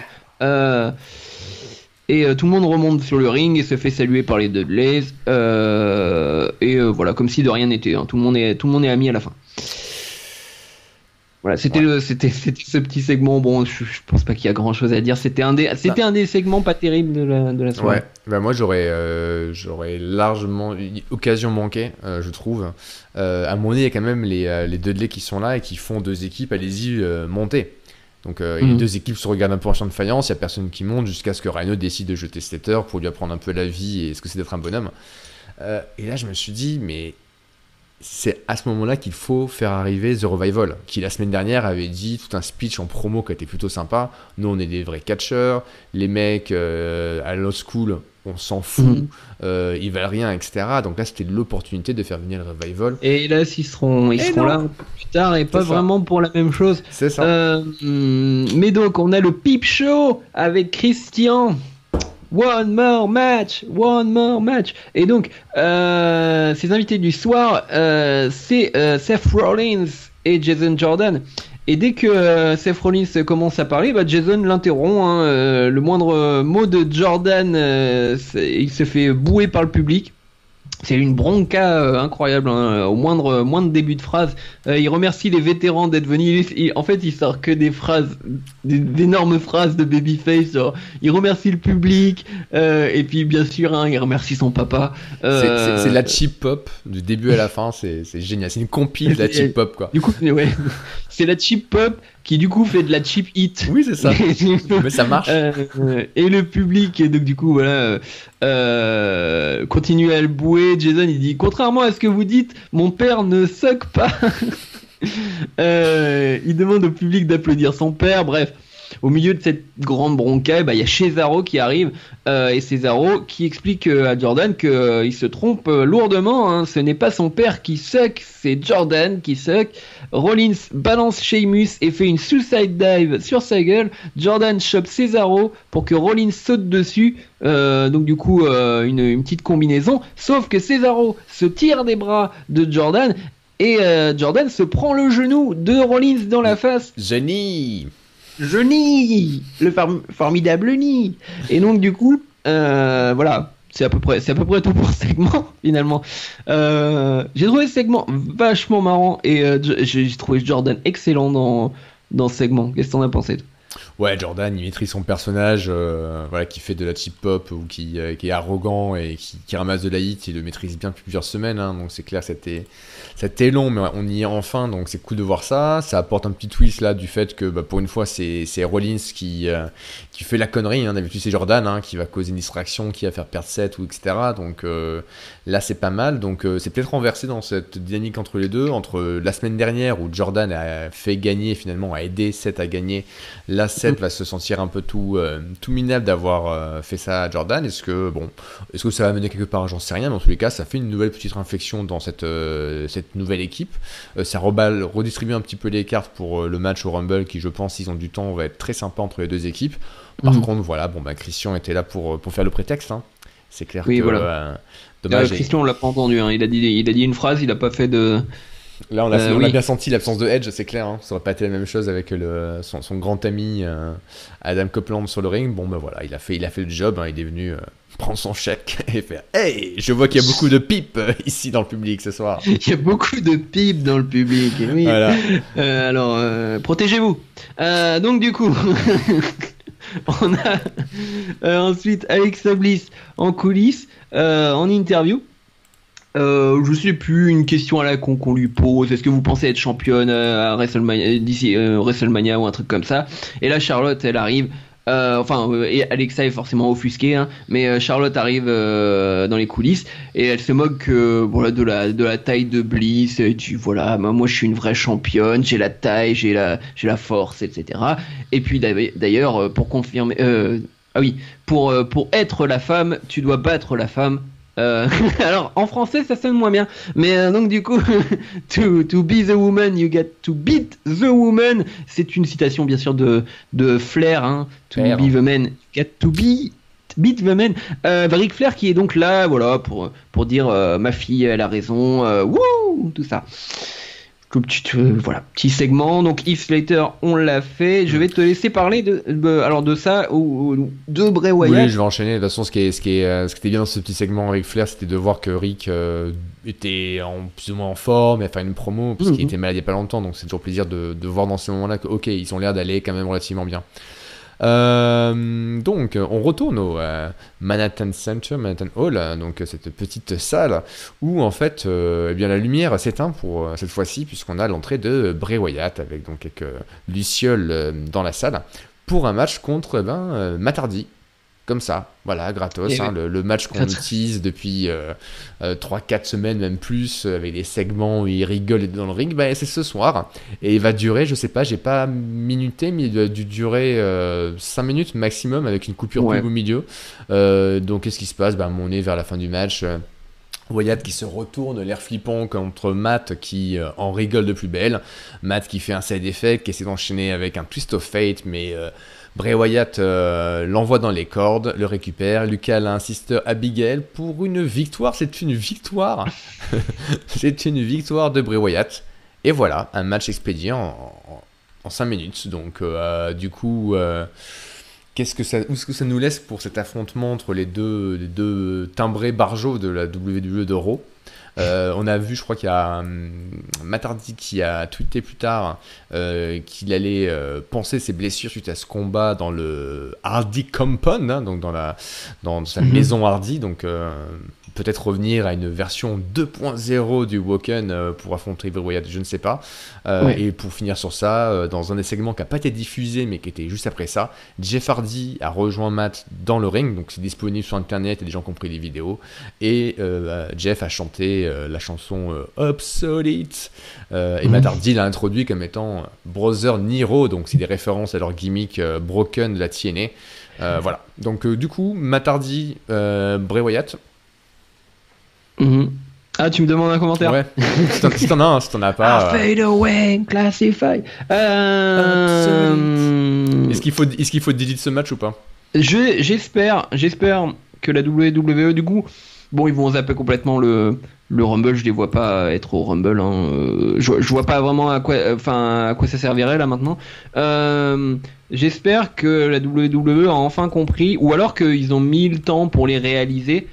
et tout le monde remonte sur le ring et se fait saluer par les Dudleys et voilà comme si de rien n'était, hein. Tout le monde est ami à la fin. Voilà, c'était ce petit segment. Bon, je pense pas qu'il y a grand chose à dire. C'était un des segments pas terribles de la soirée. Ouais, bah moi j'aurais largement occasion manquée, je trouve. À mon avis, il y a quand même les Dudley qui sont là et qui font deux équipes. Allez-y, montez. Donc les deux équipes se regardent un peu en champ de faïence. Il y a personne qui monte jusqu'à ce que Rhino décide de jeter Slater pour lui apprendre un peu la vie et ce que c'est d'être un bonhomme. Et là, je me suis dit, mais c'est à ce moment-là qu'il faut faire arriver The Revival, qui la semaine dernière avait dit tout un speech en promo qui était plutôt sympa. Nous, on est des vrais catcheurs, les mecs à l'old school, on s'en fout, ils valent rien, etc. Donc là, c'était l'opportunité de faire venir le Revival. Et là, ils seront là un peu plus tard et pas vraiment pour la même chose. C'est ça. Mais donc, on a le Peep Show avec Christian. One more match. Et donc, ces invités du soir, c'est Seth Rollins et Jason Jordan. Et dès que Seth Rollins commence à parler, Jason l'interrompt. Hein, le moindre mot de Jordan, il se fait bouer par le public. C'est une bronca incroyable, hein. Au moindre début de phrase. Il remercie les vétérans d'être venus. En fait, il sort que des phrases, d'énormes phrases de babyface. Genre, il remercie le public, et puis bien sûr, hein, il remercie son papa. C'est la cheap pop du début à la fin. C'est génial. C'est une compile de la cheap pop, quoi. Du coup, ouais, c'est la cheap pop qui du coup fait de la cheap hit. Oui, c'est ça. Mais ça marche. Et le public, donc du coup, voilà, continue à le bouer. Jason, il dit, contrairement à ce que vous dites, mon père ne suck pas. Il demande au public d'applaudir son père. Bref. au milieu de cette grande bronca, il y a Cesaro qui arrive et Cesaro qui explique à Jordan que il se trompe lourdement, hein. Ce n'est pas son père qui suck, c'est Jordan qui suck. Rollins balance Sheamus et fait une suicide dive sur sa gueule. Jordan chope Cesaro pour que Rollins saute dessus. Donc du coup une petite combinaison, sauf que Cesaro se tire des bras de Jordan et Jordan se prend le genou de Rollins dans la face. Génie, le formidable nid. Et donc du coup voilà, c'est à peu près tout pour ce segment finalement. J'ai trouvé ce segment vachement marrant et j'ai trouvé Jordan excellent dans ce segment. Qu'est-ce que t'en as pensé toi? Ouais, Jordan, il maîtrise son personnage, voilà, qui fait de la cheap pop ou qui est arrogant et qui ramasse de la hit. Il le maîtrise bien depuis plusieurs semaines, hein, donc c'est clair, c'était long, mais on y est enfin, donc c'est cool de voir ça. Ça apporte un petit twist là du fait que pour une fois, c'est Rollins qui fait la connerie. Hein. D'habitude, c'est Jordan hein, qui va causer une distraction, qui va faire perdre set ou etc. Donc là, c'est pas mal. Donc c'est peut-être renversé dans cette dynamique entre les deux, entre la semaine dernière où Jordan a fait gagner, finalement a aidé Seth à gagner. Là, Seth va se sentir un peu tout minable d'avoir fait ça à Jordan. Est-ce que ça va mener quelque part? J'en sais rien, mais en tous les cas, ça fait une nouvelle petite inflexion dans cette nouvelle équipe. Ça redistribue un petit peu les cartes pour le match au Rumble qui, je pense, s'ils ont du temps, va être très sympa entre les deux équipes. Par contre, voilà, Christian était là pour faire le prétexte. Hein. C'est clair que voilà. Dommage. Christian, on l'a pas entendu. Hein. Il a dit une phrase, il a pas fait de. Là, on a bien senti l'absence de Edge, c'est clair. Hein. Ça aurait pas été la même chose avec son grand ami Adam Copeland sur le ring. Voilà, il a fait le job. Hein. Il est venu prendre son chèque et faire « Hey, je vois qu'il y a beaucoup de pipes ici dans le public ce soir. » Il y a beaucoup de pipes dans le public. Oui. Voilà. Alors, protégez-vous. Donc du coup, on a ensuite Alexa Bliss en coulisses, en interview. Je sais plus, une question à la con qu'on lui pose. Est-ce que vous pensez être championne à WrestleMania, d'ici WrestleMania ou un truc comme ça? Et là, Charlotte, elle arrive. Et Alexa est forcément offusquée, hein, mais Charlotte arrive dans les coulisses et elle se moque de la taille de Bliss. Et dit voilà, moi je suis une vraie championne, j'ai la taille, j'ai la force, etc. Et puis d'ailleurs, pour confirmer, pour être la femme, tu dois battre la femme. Alors en français ça sonne moins bien, mais donc du coup to be the woman you get to beat the woman, c'est une citation bien sûr de Flair, hein, to be the man you get to beat the man. Ric Flair qui est donc là, voilà, pour dire ma fille elle a raison, wouh, tout ça. Petit segment. Donc Heath Slater, on l'a fait. Je vais te laisser parler de ça ou de Bray Wyatt. Oui, je vais enchaîner. De toute façon, ce qui était bien dans ce petit segment avec Flair, c'était de voir que Rick était plus ou moins en forme et à faire une promo parce qu'il était malade il n'y a pas longtemps. Donc c'est toujours plaisir de voir dans ces moments-là que ils ont l'air d'aller quand même relativement bien. Donc on retourne au Manhattan Center, Manhattan Hall, donc cette petite salle où en fait la lumière s'éteint pour cette fois-ci puisqu'on a l'entrée de Bray Wyatt avec donc quelques lucioles dans la salle pour un match contre Matt Hardy. Comme ça, voilà, gratos, hein, le match qu'on utilise depuis 3-4 semaines, même plus, avec des segments où il rigole dans le ring, c'est ce soir. Et il va durer, je sais pas, j'ai pas minuté, mais il a dû durer 5 minutes maximum avec une coupure pub au milieu. Donc qu'est-ce qui se passe? On est vers la fin du match. Wyatt qui se retourne, l'air flippant contre Matt qui en rigole de plus belle. Matt qui fait un side effect, qui essaie d'enchaîner avec un twist of fate, mais Bray Wyatt l'envoie dans les cordes, le récupère. Lucas insiste Abigail pour une victoire. C'est une victoire. C'est une victoire de Bray Wyatt. Et voilà, un match expédié en 5 minutes. Donc du coup... où est-ce que ça nous laisse pour cet affrontement entre les deux timbrés barjots de la WWE de Raw? On a vu, je crois qu'il y a Matt Hardy qui a tweeté plus tard qu'il allait penser ses blessures suite à ce combat dans le Hardy Compound, hein, donc dans sa maison Hardy, donc peut-être revenir à une version 2.0 du Woken pour affronter Bray Wyatt, je ne sais pas. Et pour finir sur ça, dans un des segments qui n'a pas été diffusé mais qui était juste après ça, Jeff Hardy a rejoint Matt dans le ring, donc c'est disponible sur internet, il y a des gens qui ont pris les vidéos, et Jeff a chanté c'était la chanson Obsolete. Et Matt Hardy l'a introduit comme étant Brother Nero, donc c'est des références à leur gimmick Broken de la TNA. Voilà. Donc du coup, Matt Hardy, Bray Wyatt. Ah, tu me demandes un commentaire? Ouais. Si t'en as un, si t'en as pas. Fade away, classify. Est-ce qu'il faut delete ce match ou pas? J'espère que la WWE, du coup, bon, ils vont zapper complètement le Rumble. Je les vois pas être au Rumble. Je vois pas vraiment à quoi ça servirait là maintenant. J'espère que la WWE a enfin compris, ou alors qu'ils ont mis le temps pour les réaliser.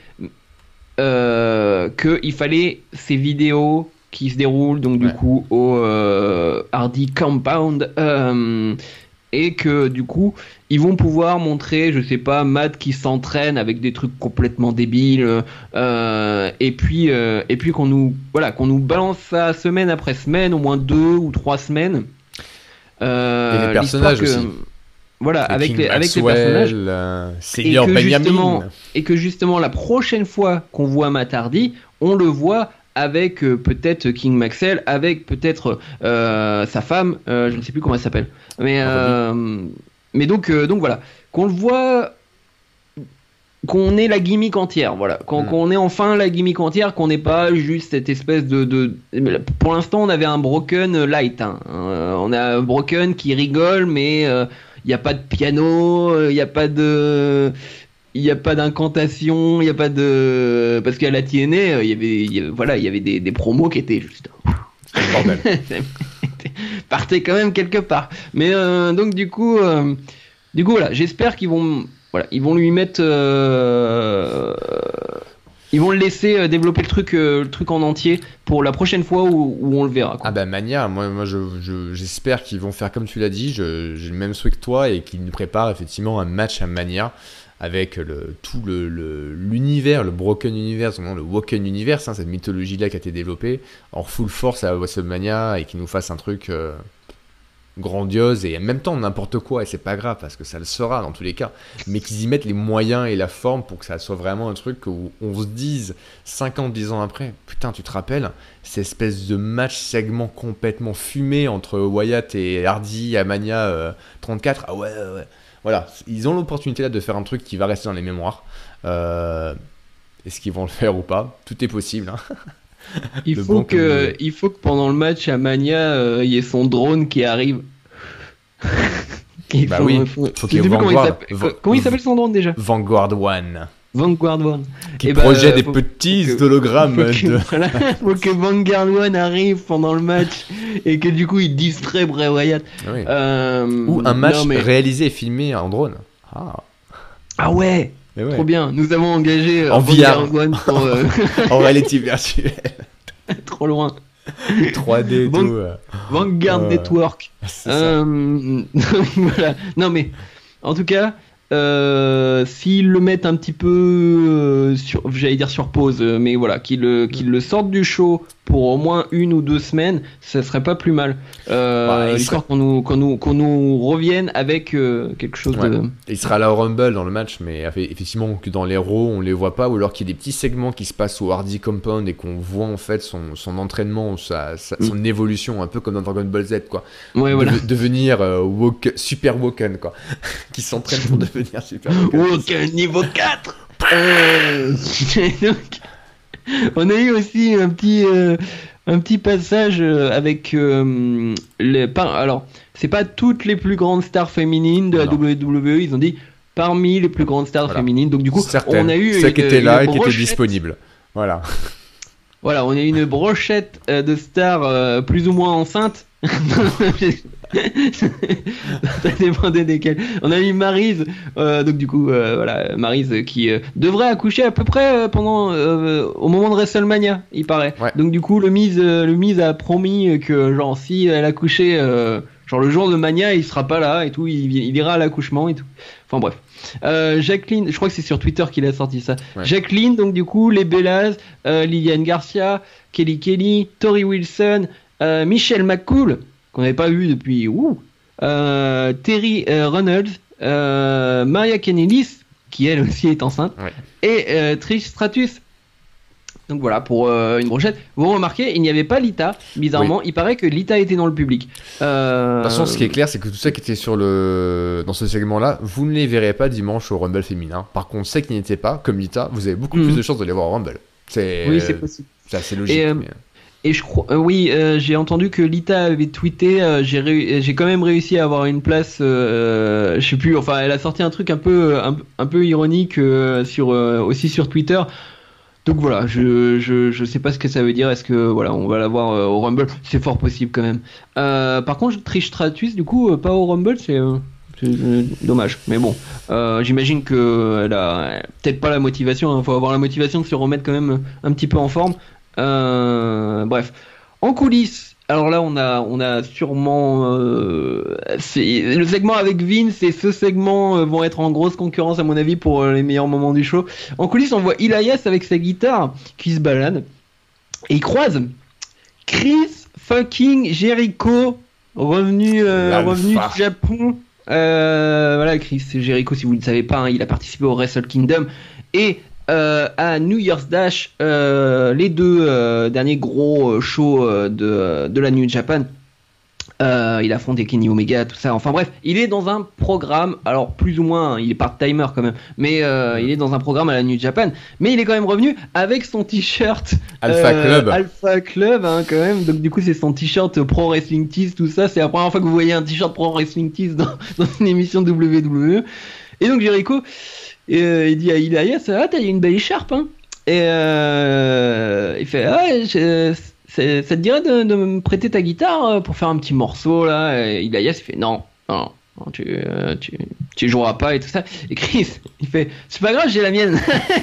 Qu'il fallait ces vidéos qui se déroulent donc du coup au Hardy Compound et que du coup ils vont pouvoir montrer, je sais pas, Matt qui s'entraîne avec des trucs complètement débiles et puis qu'on nous balance ça semaine après semaine, au moins 2 ou 3 semaines. Et les personnages aussi. Voilà, avec les personnages. Senior Benjamin. Et que justement, la prochaine fois qu'on voit Matt Hardy, on le voit avec peut-être King Maxwell, avec peut-être sa femme, je ne sais plus comment elle s'appelle. Mais donc voilà, qu'on le voit, qu'on ait la gimmick entière, voilà, qu'on ait enfin la gimmick entière, qu'on n'ait pas juste cette espèce de... Pour l'instant, on avait un Broken light, on a un Broken qui rigole, mais il n'y a pas de piano, il n'y a pas d'incantation, il n'y a pas de... Parce qu'à la TNA, il y avait des promos qui étaient juste... Bordel. Partaient quand même quelque part. Mais donc du coup voilà, j'espère qu'ils vont... Voilà, ils vont lui mettre... Ils vont le laisser développer le truc en entier pour la prochaine fois où on le verra, quoi. Ah bah Mania, moi j'espère qu'ils vont faire comme tu l'as dit, j'ai le même souhait que toi et qu'ils nous préparent effectivement un match à Mania avec tout l'univers, le Broken Universe, le Woken Universe, cette mythologie-là qui a été développée en full force à WrestleMania et qu'ils nous fassent un truc grandiose et en même temps n'importe quoi, et c'est pas grave parce que ça le sera dans tous les cas, mais qu'ils y mettent les moyens et la forme pour que ça soit vraiment un truc où on se dise 10 ans après, putain tu te rappelles cette espèce de match segment complètement fumé entre Wyatt et Hardy à Mania 34, ah ouais voilà, ils ont l'opportunité là de faire un truc qui va rester dans les mémoires. Est-ce qu'ils vont le faire ou pas? Tout est possible, hein. Il faut que pendant le match à Mania, il y ait son drone qui arrive. Faut qu'il y ait comment il s'appelle son drone déjà? Vanguard One. Qui projette des petits hologrammes. Faut que Vanguard One arrive pendant le match et que du coup il distrait Bray Wyatt. Oui. Ou un match réalisé et filmé en drone. Ah ouais. Trop bien, nous avons engagé en VR One pour, en réalité virtuelle. Trop loin. 3D et tout. Vanguard Network. Voilà. Non mais, en tout cas, s'ils le mettent un petit peu sur pause, mais voilà, qu'ils le sortent du show pour au moins 1 ou 2 semaines, ça serait pas plus mal. L'histoire qu'on nous revienne avec quelque chose de... Il sera là au Rumble dans le match, mais effectivement que dans les Raw on les voit pas, ou alors qu'il y ait des petits segments qui se passent au Hardy Compound et qu'on voit en fait son entraînement, son évolution, un peu comme dans Dragon Ball Z, quoi. Ouais, voilà. Devenir Super Woken, quoi. Qui s'entraîne pour devenir Super Woken. Woken niveau 4. Donc, on a eu aussi un petit passage avec alors c'est pas toutes les plus grandes stars féminines de la WWE, ils ont dit parmi les plus grandes stars féminines, donc du coup certaines, on a eu celles qui étaient là et qui étaient disponibles, voilà, on a eu une brochette de stars plus ou moins enceintes. Ça dépendait desquels. On a eu Maryse, donc du coup Maryse qui devrait accoucher à peu près pendant au moment de WrestleMania, il paraît. Donc du coup le Miz a promis que genre si elle accouchait genre le jour de Mania il sera pas là et tout, il ira à l'accouchement et tout. Enfin bref. Jacqueline, je crois que c'est sur Twitter qu'il a sorti ça. Jacqueline, donc du coup les Bellas, Liliane Garcia, Kelly, Tori Wilson, Michelle McCool qu'on n'avait pas vu depuis Terry Reynolds, Maria Kanellis qui elle aussi est enceinte, et Trish Stratus. Donc voilà, pour une brochette. Vous remarquez, il n'y avait pas Lita. Bizarrement, il paraît que Lita était dans le public. De toute façon, ce qui est clair, c'est que tout ça qui était dans ce segment-là, vous ne les verrez pas dimanche au Rumble féminin. Par contre, ceux qui n'y étaient pas, comme Lita, vous avez beaucoup plus de chances de les voir au Rumble. Oui, c'est possible. C'est assez logique. Et je crois, j'ai entendu que Lita avait tweeté, j'ai quand même réussi à avoir une place, je sais plus, enfin, elle a sorti un truc un peu ironique aussi sur Twitter. Donc voilà, je sais pas ce que ça veut dire. Est-ce que voilà, on va la voir au Rumble? C'est fort possible quand même. Par contre, Trish Stratus, du coup, pas au Rumble, c'est dommage. Mais bon, j'imagine que elle a peut-être pas la motivation. Hein. Faut avoir la motivation de se remettre quand même un petit peu en forme. Bref, en coulisses. Alors là, on a sûrement c'est le segment avec Vince et ce segment vont être en grosse concurrence à mon avis pour les meilleurs moments du show. En coulisses, on voit Elias avec sa guitare qui se balade et il croise Chris fucking Jericho revenu du Japon. Voilà, Chris Jericho, si vous ne le savez pas, hein, il a participé au Wrestle Kingdom et à New Year's Dash, les deux derniers gros shows de la New Japan. Il affronte Kenny Omega, tout ça. Enfin bref, il est dans un programme, alors plus ou moins, hein, il est part-timer quand même, mais il est dans un programme à la New Japan. Mais il est quand même revenu avec son t-shirt Alpha Club, hein, quand même. Donc du coup, c'est son t-shirt Pro Wrestling Tees, tout ça. C'est la première fois que vous voyez un t-shirt Pro Wrestling Tees dans une émission de WWE. Et donc Jericho, il dit à Elias, t'as une belle écharpe, hein. Et il fait, ça te dirait de me prêter ta guitare pour faire un petit morceau là? Et Elias il fait non, tu joueras pas et tout ça. Et Chris il fait c'est pas grave, j'ai la mienne.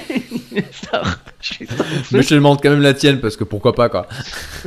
Mais je te demande quand même la tienne parce que pourquoi pas quoi.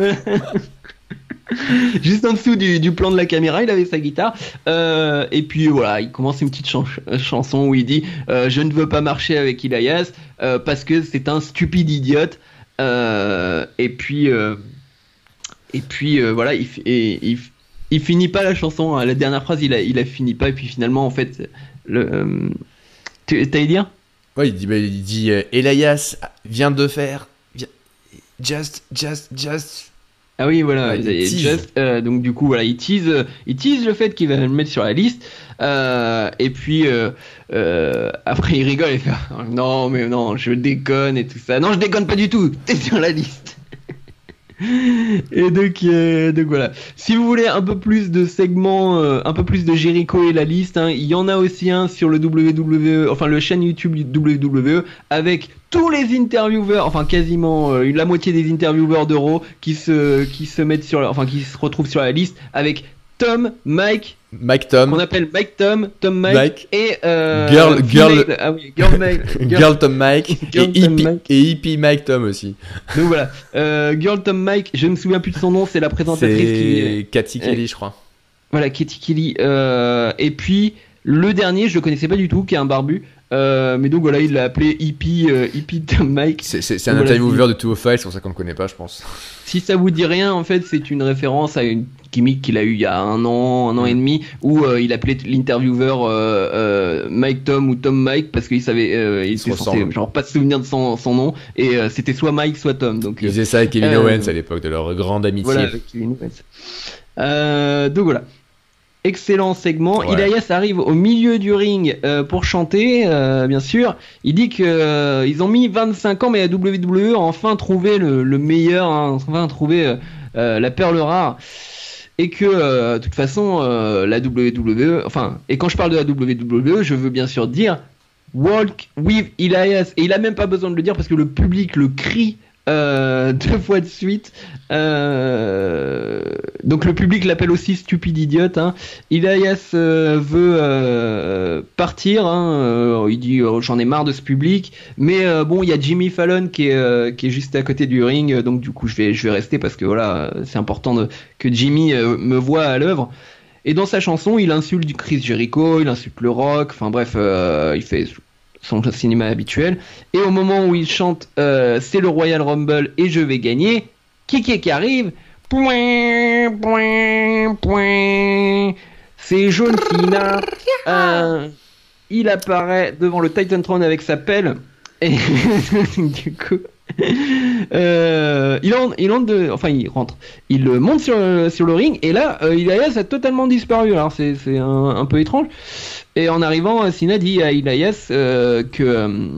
Juste en dessous du plan de la caméra, il avait sa guitare. Et puis voilà, il commence une petite chanson où il dit je ne veux pas marcher avec Elias parce que c'est un stupide idiote. Et puis voilà, il finit pas la chanson. Hein. La dernière phrase, il a fini pas. Et puis finalement, en fait, t'allais dire? Ouais, il dit Elias vient de faire just. Ah oui, voilà, donc du coup, voilà, il tease le fait qu'il va le mettre sur la liste, et puis après il rigole et fait non, mais non, je déconne et tout ça. Non, je déconne pas du tout, t'es sur la liste. Et donc voilà. Si vous voulez un peu plus de segments, un peu plus de Jericho et la liste, hein, il y en a aussi un sur le WWE, enfin le chaîne YouTube WWE avec tous les intervieweurs, enfin quasiment la moitié des intervieweurs de Raw qui se mettent qui se retrouvent sur la liste avec Tom, Mike Tom, qu'on appelle Tom Mike et Girl Tom Mike et Hippie Mike Tom aussi. Donc voilà, Girl Tom Mike, je ne me souviens plus de son nom, c'est la présentatrice c'est Katy Kelly, je crois. Voilà, Katy Kelly. Et puis le dernier, je le connaissais pas du tout, qui est un barbu. Mais donc voilà, il l'a appelé Hippie Tom Mike. C'est un intervieweur de 205, c'est pour ça qu'on le connaît pas, je pense. Si ça vous dit rien, en fait, c'est une référence à une gimmick qu'il a eu il y a un an et demi, où il appelait l'intervieweur Mike Tom ou Tom Mike parce qu'il savait, il était censé genre pas se souvenir de son nom, et c'était soit Mike soit Tom. Donc il faisait ça avec Kevin Owens à l'époque de leur grande amitié. Voilà, avec Kevin Owens. Donc voilà. Excellent segment. Ouais. Elias arrive au milieu du ring pour chanter, bien sûr. Il dit que ils ont mis 25 ans, mais la WWE a enfin trouvé le meilleur, hein, enfin trouvé la perle rare. Et que de toute façon, la WWE, enfin, et quand je parle de la WWE, je veux bien sûr dire Walk with Elias. Et il a même pas besoin de le dire parce que le public le crie 2 fois de suite. Donc le public l'appelle aussi stupide idiote. Hein. Elias veut partir. Hein. Il dit j'en ai marre de ce public. Mais bon, il y a Jimmy Fallon qui est juste à côté du ring. Donc du coup, je vais rester parce que voilà, c'est important que Jimmy me voit à l'œuvre. Et dans sa chanson, il insulte Chris Jericho, il insulte le Rock. Enfin bref, il fait son cinéma habituel. Et au moment où il chante c'est le Royal Rumble et je vais gagner, qui arrive, c'est John Cena. Il apparaît devant le Titantron avec sa pelle et du coup Il rentre. Il monte sur le ring et là, Elias a totalement disparu. Alors c'est un peu étrange. Et en arrivant, Cena dit à Elias que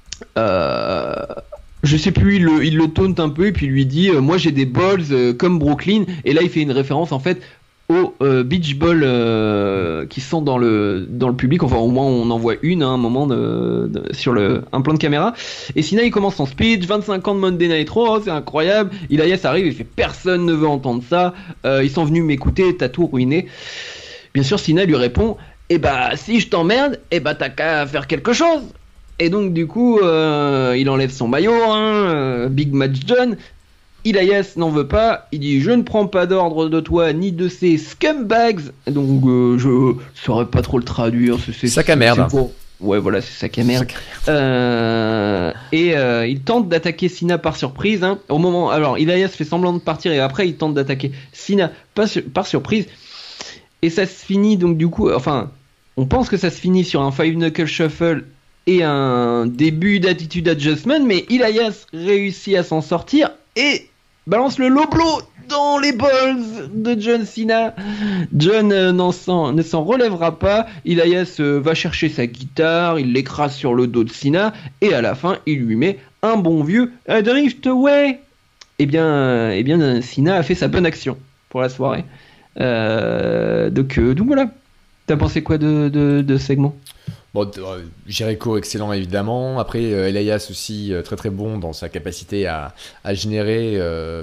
je sais plus, il le taunte un peu et puis il lui dit moi j'ai des balls comme Brooklyn. Et là il fait une référence en fait aux beach balls qui sont dans le public. Enfin au moins on en voit une à un moment sur un plan de caméra. Et Cena il commence son speech, 25 ans de Monday Night Raw, c'est incroyable. Elias arrive et fait personne ne veut entendre ça. Ils sont venus m'écouter, t'as tout ruiné. Bien sûr Cena lui répond eh bah si je t'emmerde, eh bah t'as qu'à faire quelque chose. Et donc du coup, il enlève son maillot, Big Match John. Elias n'en veut pas. Il dit je ne prends pas d'ordre de toi ni de ces scumbags. Donc je saurais pas trop le traduire. C'est sac à merde. Ouais voilà, c'est sac à merde. Il tente d'attaquer Cena par surprise. Au moment, alors Elias fait semblant de partir et après il tente d'attaquer Cena par surprise. Et ça se finit donc du coup, enfin, on pense que ça se finit sur un Five Knuckle Shuffle et un début d'attitude adjustment, mais Elias réussit à s'en sortir et balance le low blow dans les balls de John Cena. John ne s'en relèvera pas. Elias va chercher sa guitare, il l'écrase sur le dos de Cena et à la fin il lui met un bon vieux Drift Away. Eh bien Cena a fait sa bonne action pour la soirée. Donc voilà. T'as pensé quoi de ce segment? Bon, Jericho excellent évidemment. Après Elias aussi très très bon dans sa capacité à générer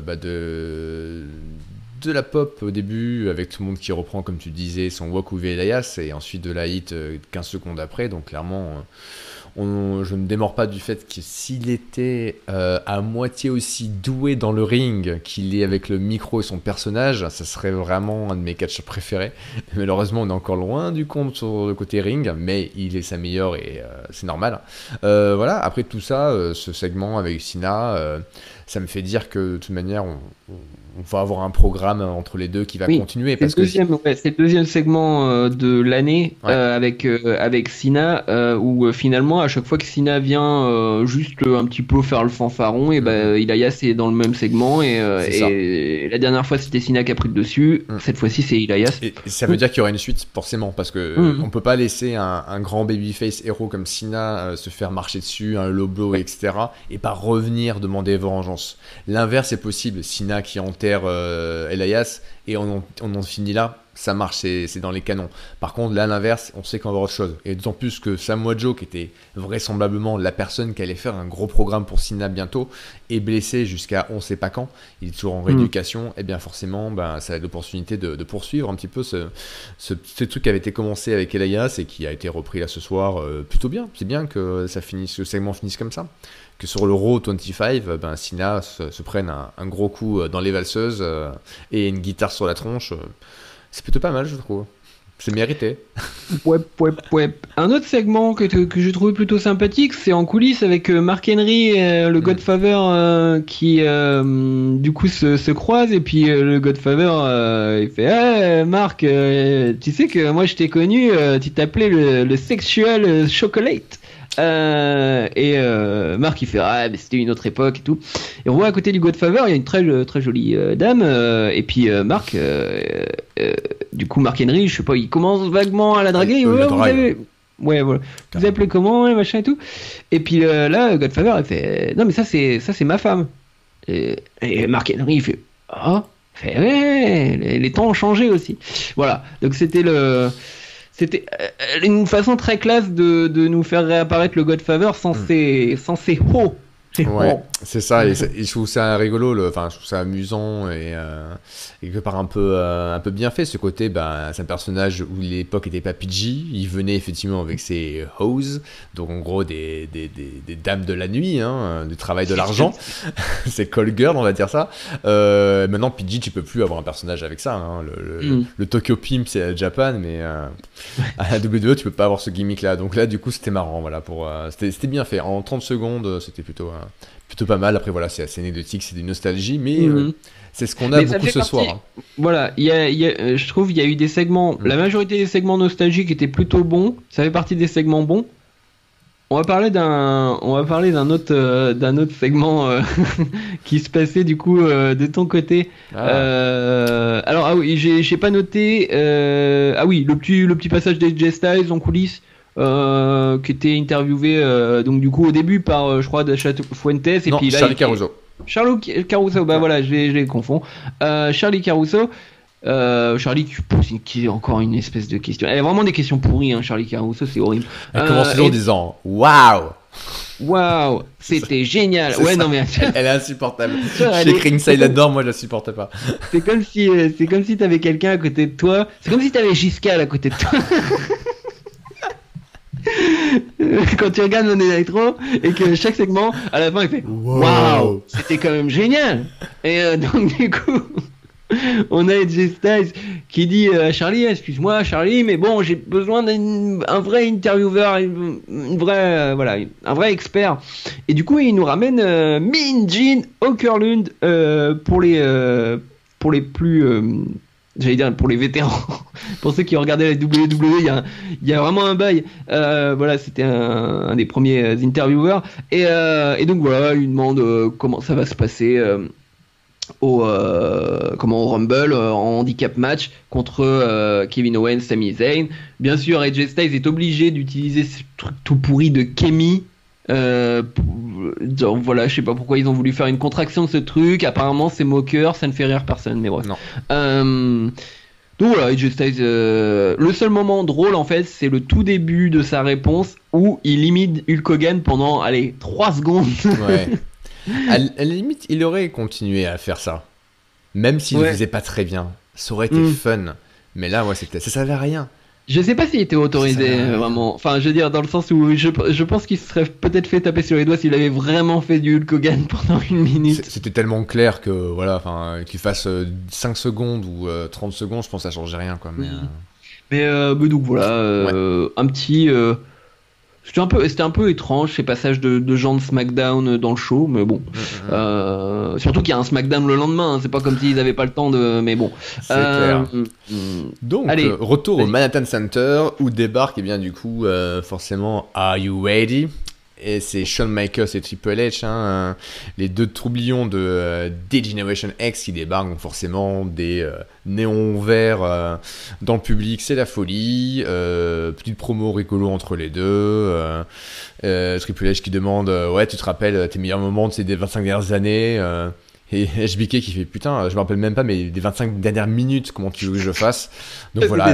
de la pop au début avec tout le monde qui reprend comme tu disais son walk with Elias et ensuite de la hit 15 secondes après. Donc clairement je ne démords pas du fait que s'il était à moitié aussi doué dans le ring qu'il est avec le micro et son personnage, ça serait vraiment un de mes catcheurs préférés. Malheureusement, on est encore loin du compte sur le côté ring, mais il est sa meilleure et c'est normal. Voilà, après tout ça, ce segment avec Cena, ça me fait dire que de toute manière, on va avoir un programme entre les deux qui va continuer. C'est le deuxième segment de l'année avec Cena où finalement à chaque fois que Cena vient juste un petit peu faire le fanfaron et Elias est dans le même segment et la dernière fois c'était Cena qui a pris le dessus, cette fois-ci c'est Elias. Et ça veut dire qu'il y aura une suite forcément parce que on peut pas laisser un grand babyface héros comme Cena se faire marcher dessus, un low blow etc. et pas revenir demander vengeance. L'inverse est possible, Cena qui enterre Elias et on en finit là, ça marche, c'est dans les canons. Par contre là l'inverse, on sait qu'on va voir autre chose et d'autant plus que Samoa Joe qui était vraisemblablement la personne qui allait faire un gros programme pour Cena bientôt est blessé jusqu'à on sait pas quand, il est toujours en rééducation et bien forcément ça a l'opportunité de poursuivre un petit peu ce truc qui avait été commencé avec Elias et qui a été repris là ce soir plutôt bien. C'est bien que ce segment finisse comme ça, que sur le Raw 25 Cena se prenne un gros coup dans les valseuses et une guitare sur la tronche. C'est plutôt pas mal, je trouve. C'est mérité. Ouais. Un autre segment que j'ai trouvé plutôt sympathique, c'est en coulisses avec Mark Henry et le Godfather qui du coup se croisent et puis le Godfather il fait hey, Mark, tu sais que moi je t'ai connu, tu t'appelais le Sexual Chocolate. Mark il fait mais c'était une autre époque et tout. Et on voit à côté du Godfather il y a une très jolie dame et puis Mark du coup Mark Henry je sais pas il commence vaguement à la draguer vous appelez comment et machin et tout et puis là Godfather il fait non mais ça c'est ma femme et Mark Henry il fait les temps ont changé aussi. Voilà, donc c'était une façon très classe de nous faire réapparaître le Godfather sans ses hauts. Ouais, c'est ça, et je trouve ça rigolo, je trouve ça amusant et quelque part un peu bien fait ce côté. C'est un personnage où l'époque était pas PG, il venait effectivement avec ses hoes, donc en gros des dames de la nuit, du travail de l'argent, c'est call girl on va dire ça. Maintenant PG tu peux plus avoir un personnage avec ça, le Tokyo Pimp c'est à Japan, mais à la WWE tu peux pas avoir ce gimmick là, donc là du coup c'était marrant, voilà, c'était bien fait, en 30 secondes c'était plutôt pas mal. Après voilà, c'est assez anecdotique, c'est des nostalgies, mais c'est ce qu'on a beaucoup ce soir. Voilà, je trouve il y a eu des segments, la majorité des segments nostalgiques étaient plutôt bons, ça fait partie des segments bons. On va parler d'un autre segment qui se passait du coup de ton côté. Alors ah oui, j'ai pas noté. Ah oui, le petit passage d'AJ Styles en coulisses. Qui était interviewé donc du coup au début par je crois Dasha Fuentes et Non, puis là Charlie Caruso. Charlie Caruso, bah voilà, je les confonds. Charlie Caruso. Charlie qui est encore une espèce de question. Elle a vraiment des questions pourries, hein, Charlie Caruso, c'est horrible. Elle commence toujours en disant Waouh! Waouh, c'était génial. Ouais, ça. non mais Elle est insupportable. elle Chez est- Ringside là-dedans, moi je la supportais pas. c'est comme si t'avais quelqu'un à côté de toi. C'est comme si t'avais Giscard à côté de toi. Quand tu regardes Money Nitro et que chaque segment, à la fin, il fait waouh, c'était quand même génial. Et donc du coup. On a AJ Styles qui dit à Charlie, excuse-moi Charlie, mais bon, j'ai besoin d'un vrai intervieweur, une vraie, voilà, un vrai expert. Et du coup, il nous ramène Mean Gene Okerlund pour les plus, j'allais dire pour les vétérans. Pour ceux qui ont regardé la WWE, il y a vraiment un bail. Voilà, c'était un des premiers intervieweurs. Et donc voilà, il demande comment ça va se passer. Au Rumble en handicap match contre Kevin Owens, Sami Zayn. Bien sûr, AJ Styles est obligé d'utiliser ce truc tout pourri de Kemi. Genre, voilà, je sais pas pourquoi ils ont voulu faire une contraction de ce truc. Apparemment, c'est moqueur, ça ne fait rire personne, mais bref. Donc voilà, AJ Styles, le seul moment drôle en fait, c'est le tout début de sa réponse où il imite Hulk Hogan pendant, allez, 3 secondes. Ouais. À la limite, il aurait continué à faire ça. Même s'il ne le faisait pas très bien. Ça aurait été fun. Mais là, ouais, ça servait à rien. Je sais pas s'il était autorisé, vraiment. Enfin, je veux dire, dans le sens où je pense qu'il se serait peut-être fait taper sur les doigts s'il avait vraiment fait du Hulk Hogan pendant 1 minute. C'était tellement clair que, voilà, enfin, qu'il fasse 5 secondes ou 30 secondes, je pense que ça changeait rien, quoi. Mais donc voilà, un petit... C'était un peu étrange ces passages de gens de SmackDown dans le show, mais bon. Surtout qu'il y a un SmackDown le lendemain, hein, c'est pas comme s'ils avaient pas le temps de. Mais bon. C'est clair. Donc, allez, retour au Manhattan Center où débarque, et bien du coup, forcément, Are You Ready? Et c'est Shawn Michaels et Triple H, hein, les deux troublions de D-Generation X qui débarquent, donc forcément des néons verts dans le public, c'est la folie. Petite promo rigolo entre les deux. Triple H qui demande ouais, tu te rappelles tes meilleurs moments de ces 25 dernières années et HBK qui fait putain, je me rappelle même pas, mais des 25 dernières minutes, comment tu veux que je fasse? Donc voilà.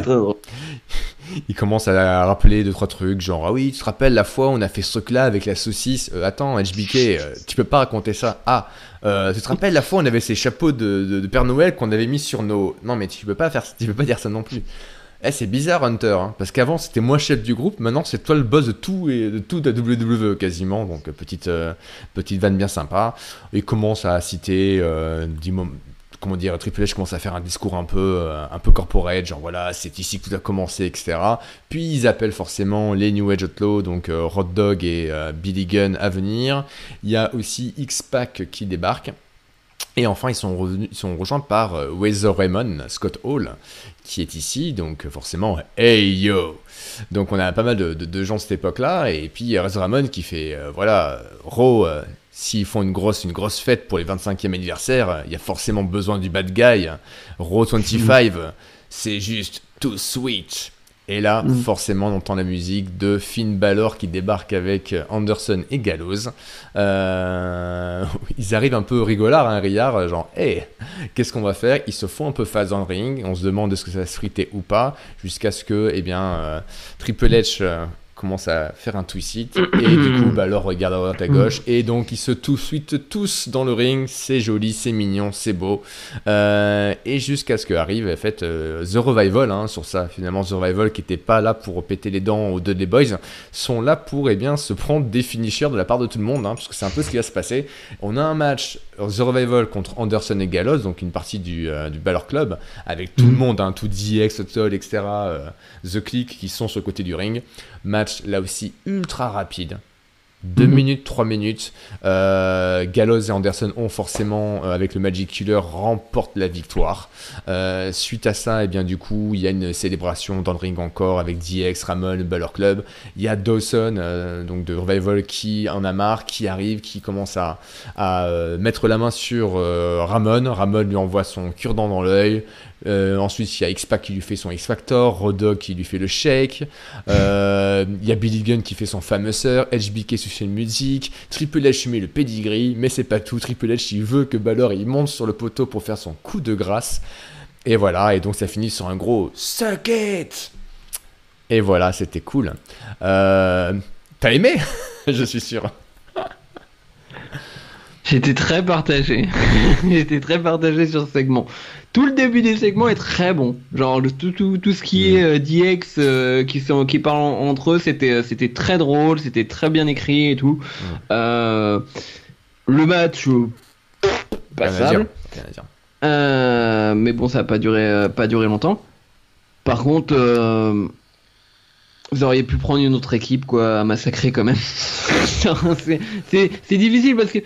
Il commence à rappeler 2-3 trucs, genre ah oui, tu te rappelles la fois où on a fait ce truc-là avec la saucisse? Attends, HBK, tu peux pas raconter ça. Ah, tu te rappelles la fois où on avait ces chapeaux de Père Noël qu'on avait mis sur nos. Non, mais tu peux pas dire ça non plus. C'est bizarre Hunter, hein, parce qu'avant c'était moi chef du groupe, maintenant c'est toi le boss de tout et de toute la WWE quasiment, donc petite vanne bien sympa. Il commence à citer comment dire, Triple H commence à faire un discours un peu corporate, genre voilà, c'est ici que tout a commencé, etc. Puis ils appellent forcément les New Age Outlaws, donc Road Dogg et Billy Gunn à venir. Il y a aussi X-Pac qui débarque. Et enfin, ils sont rejoints par Razor Ramon, Scott Hall, qui est ici, donc forcément, hey yo! Donc on a pas mal de gens de cette époque-là, et puis Razor Ramon qui fait, voilà, Raw, s'ils font une grosse fête pour les 25e anniversaire, il y a forcément besoin du bad guy. Raw 25, c'est juste too sweet. Et là, forcément, on entend la musique de Finn Balor qui débarque avec Anderson et Gallows. Ils arrivent un peu rigolards, hein, riards, genre, hey, qu'est-ce qu'on va faire? Ils se font un peu face dans le ring. On se demande est-ce que ça va se friter ou pas, jusqu'à ce que, Triple H commence à faire un twist et du coup Balor regarde à droite à gauche et donc ils se suite tous dans le ring, c'est joli, c'est mignon, c'est beau et jusqu'à ce qu'arrive en fait The Revival, hein, sur ça finalement. The Revival qui était pas là pour péter les dents aux Dudley Boys sont là pour se prendre des finishers de la part de tout le monde, hein, parce que c'est un peu ce qui va se passer. On a un match The Revival contre Anderson et Gallows, donc une partie du Balor Club avec tout le monde, hein, tout DX, Toll, etc. The Click qui sont sur le côté du ring. Match là aussi ultra rapide, 2 minutes, 3 minutes. Gallows et Anderson ont forcément, avec le Magic Killer, remportent la victoire. Suite à ça, et bien du coup, il y a une célébration dans le ring encore avec DX, Ramon, Balor Club. Il y a Dawson, donc de Revival, qui en a marre, qui arrive, qui commence à mettre la main sur Ramon. Ramon lui envoie son cure-dent dans l'œil. Ensuite, il y a X-Pac qui lui fait son X-Factor, Road Dogg qui lui fait le shake, il y a Billy Gunn qui fait son fameux sœur, HBK fait une musique, Triple H met le pedigree, mais c'est pas tout. Triple H il veut que Balor il monte sur le poteau pour faire son coup de grâce, et voilà, et donc ça finit sur un gros suck it. Et voilà, c'était cool. T'as aimé? Je suis sûr. J'étais très partagé. J'étais très partagé sur ce segment. Tout le début des segments est très bon. Genre tout ce qui est DX qui parlent entre eux, c'était très drôle, c'était très bien écrit et tout. Le match passable. Rien à dire. Mais bon, ça a pas duré longtemps. Par contre, vous auriez pu prendre une autre équipe quoi à massacrer quand même. c'est difficile parce que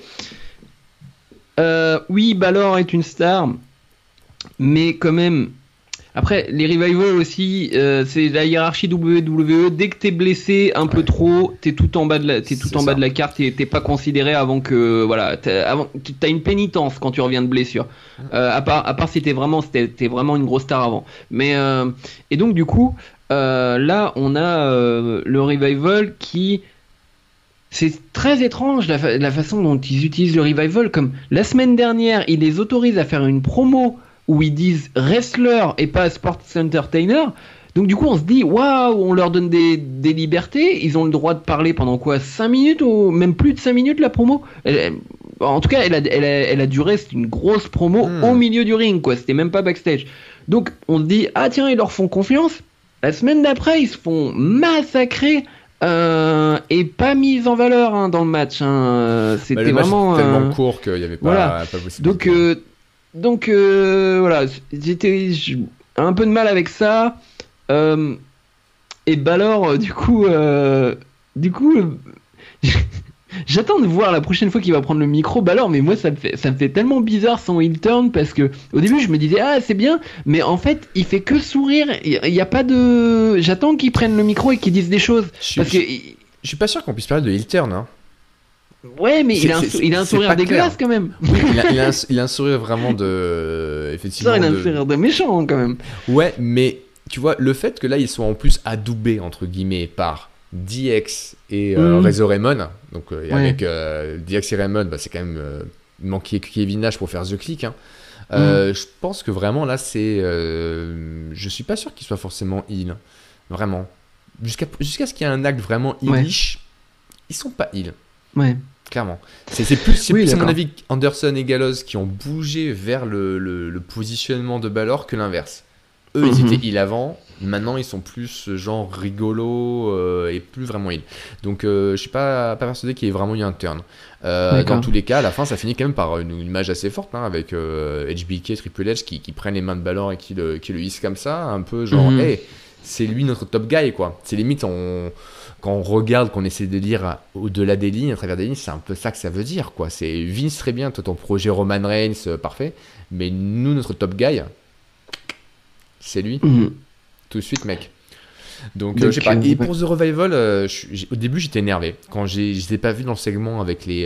oui, Balor est une star, mais quand même. Après, les revivals aussi, c'est la hiérarchie WWE. Dès que t'es blessé un peu trop, t'es tout en bas de la carte. T'es pas considéré avant que voilà. T'as une pénitence quand tu reviens de blessure. À part si t'es vraiment une grosse star avant. Mais et donc du coup, là on a le revival qui. C'est très étrange la façon dont ils utilisent le revival. Comme la semaine dernière, ils les autorisent à faire une promo où ils disent wrestler et pas sports entertainer. Donc du coup, on se dit waouh, on leur donne des libertés. Ils ont le droit de parler pendant quoi 5 minutes ou même plus de 5 minutes la promo. En tout cas, elle a duré. C'est une grosse promo au milieu du ring quoi. C'était même pas backstage. Donc on se dit ah tiens, ils leur font confiance. La semaine d'après, ils se font massacrer. Et pas mise en valeur dans le match. C'était le match vraiment tellement court qu'il n'y avait pas possibilité. Donc voilà, j'étais un peu de mal avec ça. Et Balor, du coup, j'attends de voir la prochaine fois qu'il va prendre le micro Balor, mais moi ça me fait tellement bizarre son heel turn parce que au début je me disais ah c'est bien, mais en fait il fait que sourire, il y a pas de. J'attends qu'il prenne le micro et qu'il dise des choses je suis pas sûr qu'on puisse parler de heel turn hein. Ouais, mais il a un sourire dégueulasse quand même. Oui, il a un sourire vraiment de effectivement. Il a un sourire de méchant quand même. Ouais, mais tu vois le fait que là ils soient en plus adoubés entre guillemets par DX et Razor Ramon, donc avec DX et Ramon, c'est quand même il manquait Kevin Nash pour faire The Click. Je pense que vraiment là c'est, je suis pas sûr qu'il soit forcément heel, vraiment. Jusqu'à ce qu'il y ait un acte vraiment heelish, ils sont pas heel. Ouais. Clairement. C'est plus à mon avis Anderson et Gallows qui ont bougé vers le positionnement de Balor que l'inverse. Eux, ils étaient heel avant. Maintenant, ils sont plus genre rigolo et plus vraiment heel. Donc, je suis pas persuadé qu'il y ait vraiment eu un turn. Dans tous les cas, à la fin, ça finit quand même par une image assez forte, avec HBK, Triple H qui prennent les mains de Balor et qui le hissent comme ça, un peu genre, hey, c'est lui notre top guy, quoi. C'est limite, quand on regarde, qu'on essaie de lire au-delà des lignes, à travers des lignes, c'est un peu ça que ça veut dire, quoi. C'est Vince très bien, toi ton projet Roman Reigns, parfait, mais nous, notre top guy, c'est lui. Tout de suite, mec. Donc je sais pas. Et pour The Revival, au début, j'étais énervé. Quand je les ai pas vus dans le segment avec les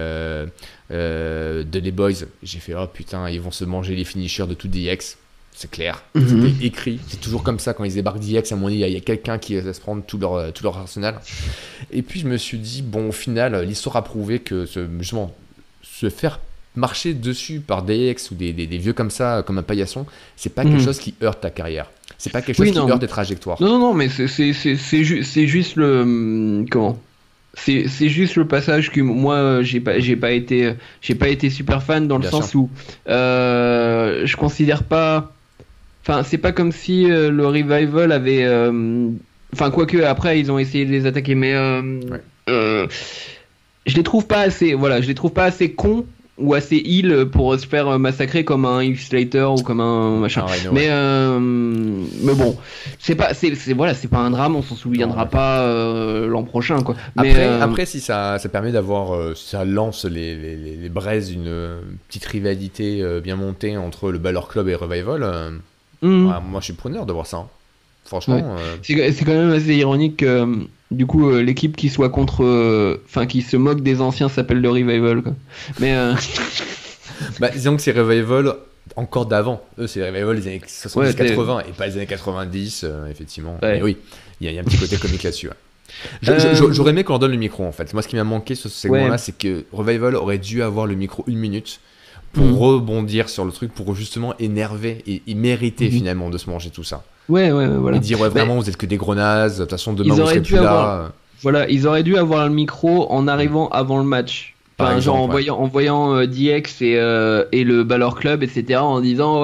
Dudley Boys, j'ai fait oh putain, ils vont se manger les finishers de tout DX. C'est clair, c'était écrit. C'est toujours comme ça quand ils débarquent DX. À mon avis, il y a quelqu'un qui va se prendre tout leur arsenal. Et puis je me suis dit bon, au final, l'histoire a prouvé que justement se faire marcher dessus par DX ou des vieux comme ça, comme un paillasson, c'est pas quelque chose qui heurte ta carrière. C'est pas quelque chose qui heurte tes trajectoires. Non, mais c'est juste le comment. C'est juste le passage que moi j'ai pas été super fan dans le sens où je considère pas. Enfin, c'est pas comme si le revival avait. Enfin, quoique après ils ont essayé de les attaquer, mais je les trouve pas assez. Voilà, je les trouve pas assez cons ou assez heal pour se faire massacrer comme un Heath Slater ou comme un machin. Rhino, Mais bon, c'est pas un drame, on s'en souviendra pas l'an prochain quoi. Après si ça permet d'avoir ça lance les braises d'une petite rivalité bien montée entre le Balor Club et Revival. Moi je suis preneur de voir ça. Hein. Franchement, c'est quand même assez ironique que du coup l'équipe qui soit qui se moque des anciens s'appelle le Revival quoi. Mais disons que c'est Revival encore d'avant. Eux c'est Revival des années 70-80 et pas les années 90 effectivement. Ouais. Mais oui, il y a un petit côté comique là-dessus. Ouais. J'aurais aimé qu'on leur donne le micro en fait. Moi ce qui m'a manqué sur ce segment-là, c'est que Revival aurait dû avoir le micro 1 minute pour rebondir sur le truc, pour justement énerver et mériter finalement de se manger tout ça. Voilà. Et dire vraiment vous êtes que des gros nazes, de toute façon demain vous serez plus là. Voilà, ils auraient dû avoir le micro en arrivant avant le match. Enfin, exemple, genre en voyant DX et le Balor Club, etc. En disant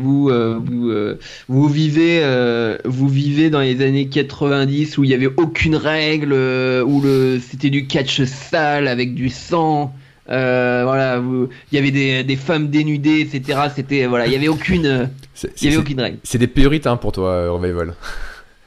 vous vivez dans les années 90 où il y avait aucune règle, où c'était du catch sale avec du sang. Voilà, il y avait des femmes dénudées, etc. C'était il y avait aucune règle. C'est des puritains pour toi, Revival. Comment ?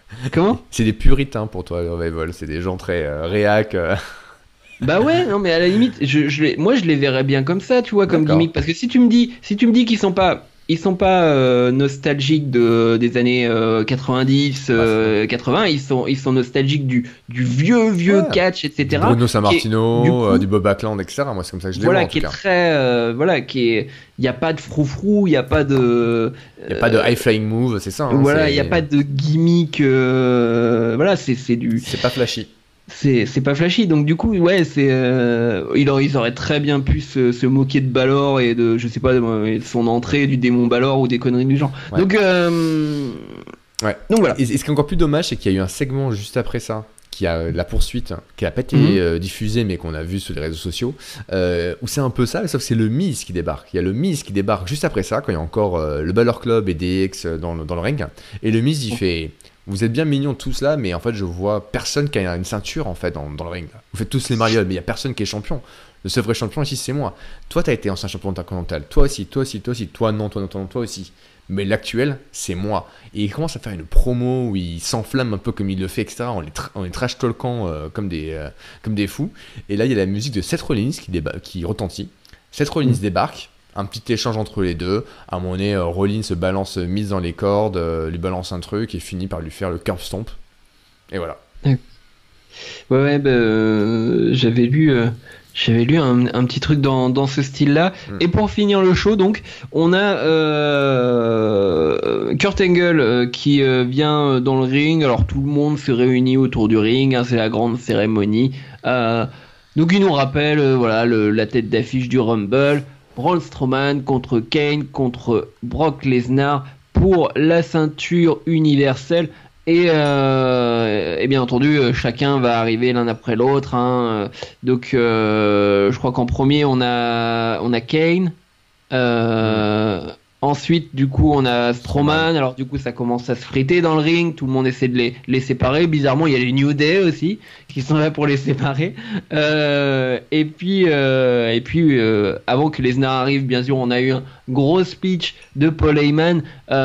C'est des puritains pour toi, Revival. C'est des gens très réac. Bah ouais, non mais à la limite, moi je les verrais bien comme ça, tu vois, comme gimmick. Parce que si tu me dis qu'ils sont pas nostalgiques des années 90, 80, ils sont nostalgiques du vieux catch, etc. Du Bruno Sammartino, du Bob Backlund, etc. Moi c'est comme ça que je les vois. Qui est très, il y a pas de froufrou, il y a pas de high flying move, c'est ça. Hein, il y a pas de gimmick, c'est pas flashy. C'est pas flashy, donc du coup ils auraient très bien pu se moquer de Balor et de de son entrée, du démon Balor ou des conneries du genre. Donc donc voilà. Et ce qui est encore plus dommage, c'est qu'il y a eu un segment juste après ça, qui a la poursuite, qui n'a pas été diffusée mais qu'on a vu sur les réseaux sociaux, où c'est un peu ça, sauf que c'est le Miz qui débarque. Il y a le Miz qui débarque juste après ça, quand il y a encore le Balor Club et DX dans le ring, et le Miz il fait: vous êtes bien mignons tous là, mais en fait je vois personne qui a une ceinture en fait dans le ring. Vous faites tous les marioles, mais il y a personne qui est champion. Le seul vrai champion ici c'est moi. Toi t'as été ancien champion intercontinental, toi aussi, toi non, toi aussi. Mais l'actuel c'est moi. Et il commence à faire une promo où il s'enflamme un peu comme il le fait, etc. On est trash talkant comme des fous. Et là il y a la musique de Seth Rollins qui retentit. Seth Rollins débarque. Un petit échange entre les deux. À un moment donné, Rollins se balance mise dans les cordes, lui balance un truc et finit par lui faire le curb stomp. Et voilà. J'avais lu un petit truc dans ce style-là. Et pour finir le show, donc, on a Kurt Angle qui vient dans le ring. Alors tout le monde se réunit autour du ring. C'est la grande cérémonie. Donc il nous rappelle la tête d'affiche du Rumble. Braun Strowman contre Kane contre Brock Lesnar pour la ceinture universelle et bien entendu chacun va arriver l'un après l'autre donc je crois qu'en premier on a Kane, ensuite du coup on a Strowman. Alors du coup ça commence à se friter dans le ring, tout le monde essaie de les séparer. Bizarrement il y a les New Day aussi qui sont là pour les séparer, et puis avant que Lesnar arrive, bien sûr on a eu un gros speech de Paul Heyman.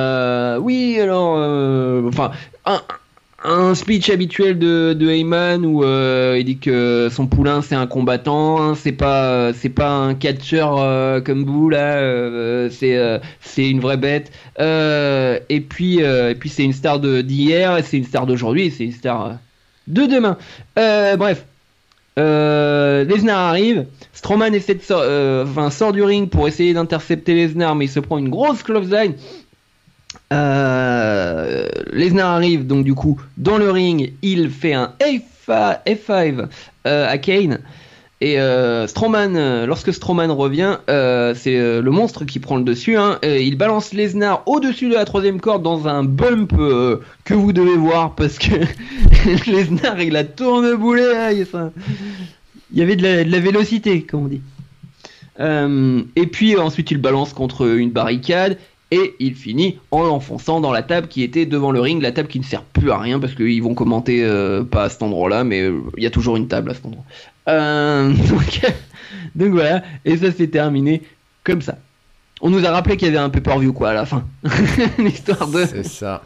Un speech habituel de Heyman où il dit que son poulain c'est un combattant, c'est pas un catcheur comme vous là, c'est une vraie bête, et puis c'est une star d'hier, c'est une star d'aujourd'hui, c'est une star de demain. Bref, Lesnar arrive, Strowman sort du ring pour essayer d'intercepter Lesnar, mais il se prend une grosse clothesline. Lesnar arrive donc du coup dans le ring, il fait un F5 à Kane, et lorsque Strowman revient, c'est le monstre qui prend le dessus, il balance Lesnar au-dessus de la troisième corde dans un bump que vous devez voir parce que Lesnar il a tourneboulé, il y avait de la vélocité comme on dit, et puis ensuite il balance contre une barricade. Et il finit en l'enfonçant dans la table qui était devant le ring, la table qui ne sert plus à rien parce qu'ils vont commenter pas à cet endroit-là, mais il y a toujours une table à cet endroit. Donc voilà, et ça s'est terminé comme ça. On nous a rappelé qu'il y avait un pay-per-view quoi à la fin, l'histoire de. C'est ça.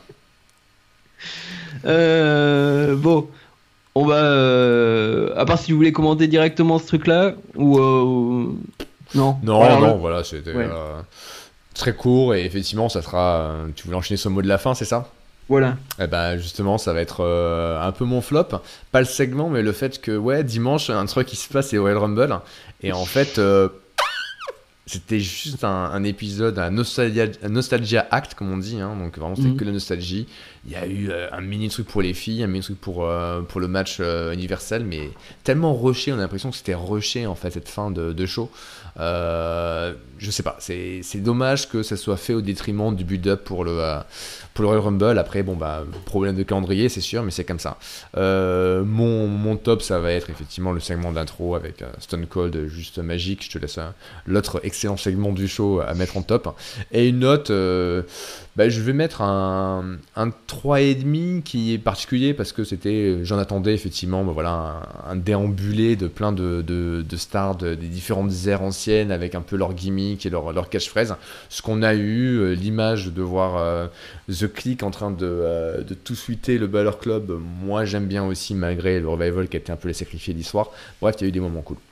Bon, on va. À part si vous voulez commenter directement ce truc-là ou non. Non, voilà, c'était très court et effectivement, ça sera. Tu voulais enchaîner sur le mot de la fin, c'est ça? Voilà. Et ben justement, ça va être un peu mon flop. Pas le segment, mais le fait que dimanche, un truc qui se passe, c'est Royal Rumble et en fait. C'était juste un épisode, un nostalgia act, comme on dit. Hein. Donc vraiment, c'était que la nostalgie. Il y a eu un mini truc pour les filles, un mini truc pour le match universel, mais tellement rushé, on a l'impression que c'était rushé en fait cette fin de show. Je sais pas, c'est dommage que ça soit fait au détriment du build-up pour le Royal Rumble. Après, problème de calendrier, c'est sûr, mais c'est comme ça. Mon top, ça va être effectivement le segment d'intro avec Stone Cold, juste magique. Je te laisse l'autre excellent segment du show à mettre en top. Et une note, je vais mettre un 3,5 qui est particulier parce que j'en attendais effectivement, un déambulé de plein de stars des différentes ères anciennes avec un peu leur gimmick et leur catchphrase. Ce qu'on a eu, l'image de voir The Click en train de tout suiter le Balor Club, moi j'aime bien aussi malgré le revival qui a été un peu les sacrifiés d'histoire. Bref, il y a eu des moments cool.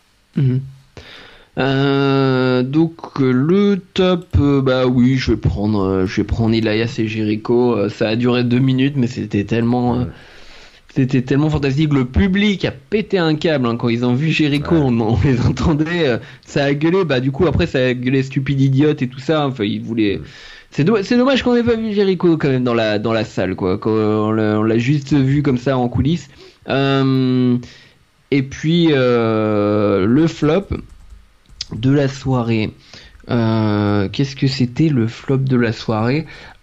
Donc le top, oui, je vais prendre Elias et Jericho. Ça a duré 2 minutes, mais c'était tellement fantastique. Le public a pété un câble quand ils ont vu Jericho. On les entendait. Ça a gueulé. Du coup après ça a gueulé stupide idiote et tout ça. Enfin ils voulaient. C'est dommage qu'on n'ait pas vu Jericho quand même dans la salle quoi. Quand on l'a juste vu comme ça en coulisses. Et puis le flop de la soirée. Qu'est-ce que c'était le flop de la soirée?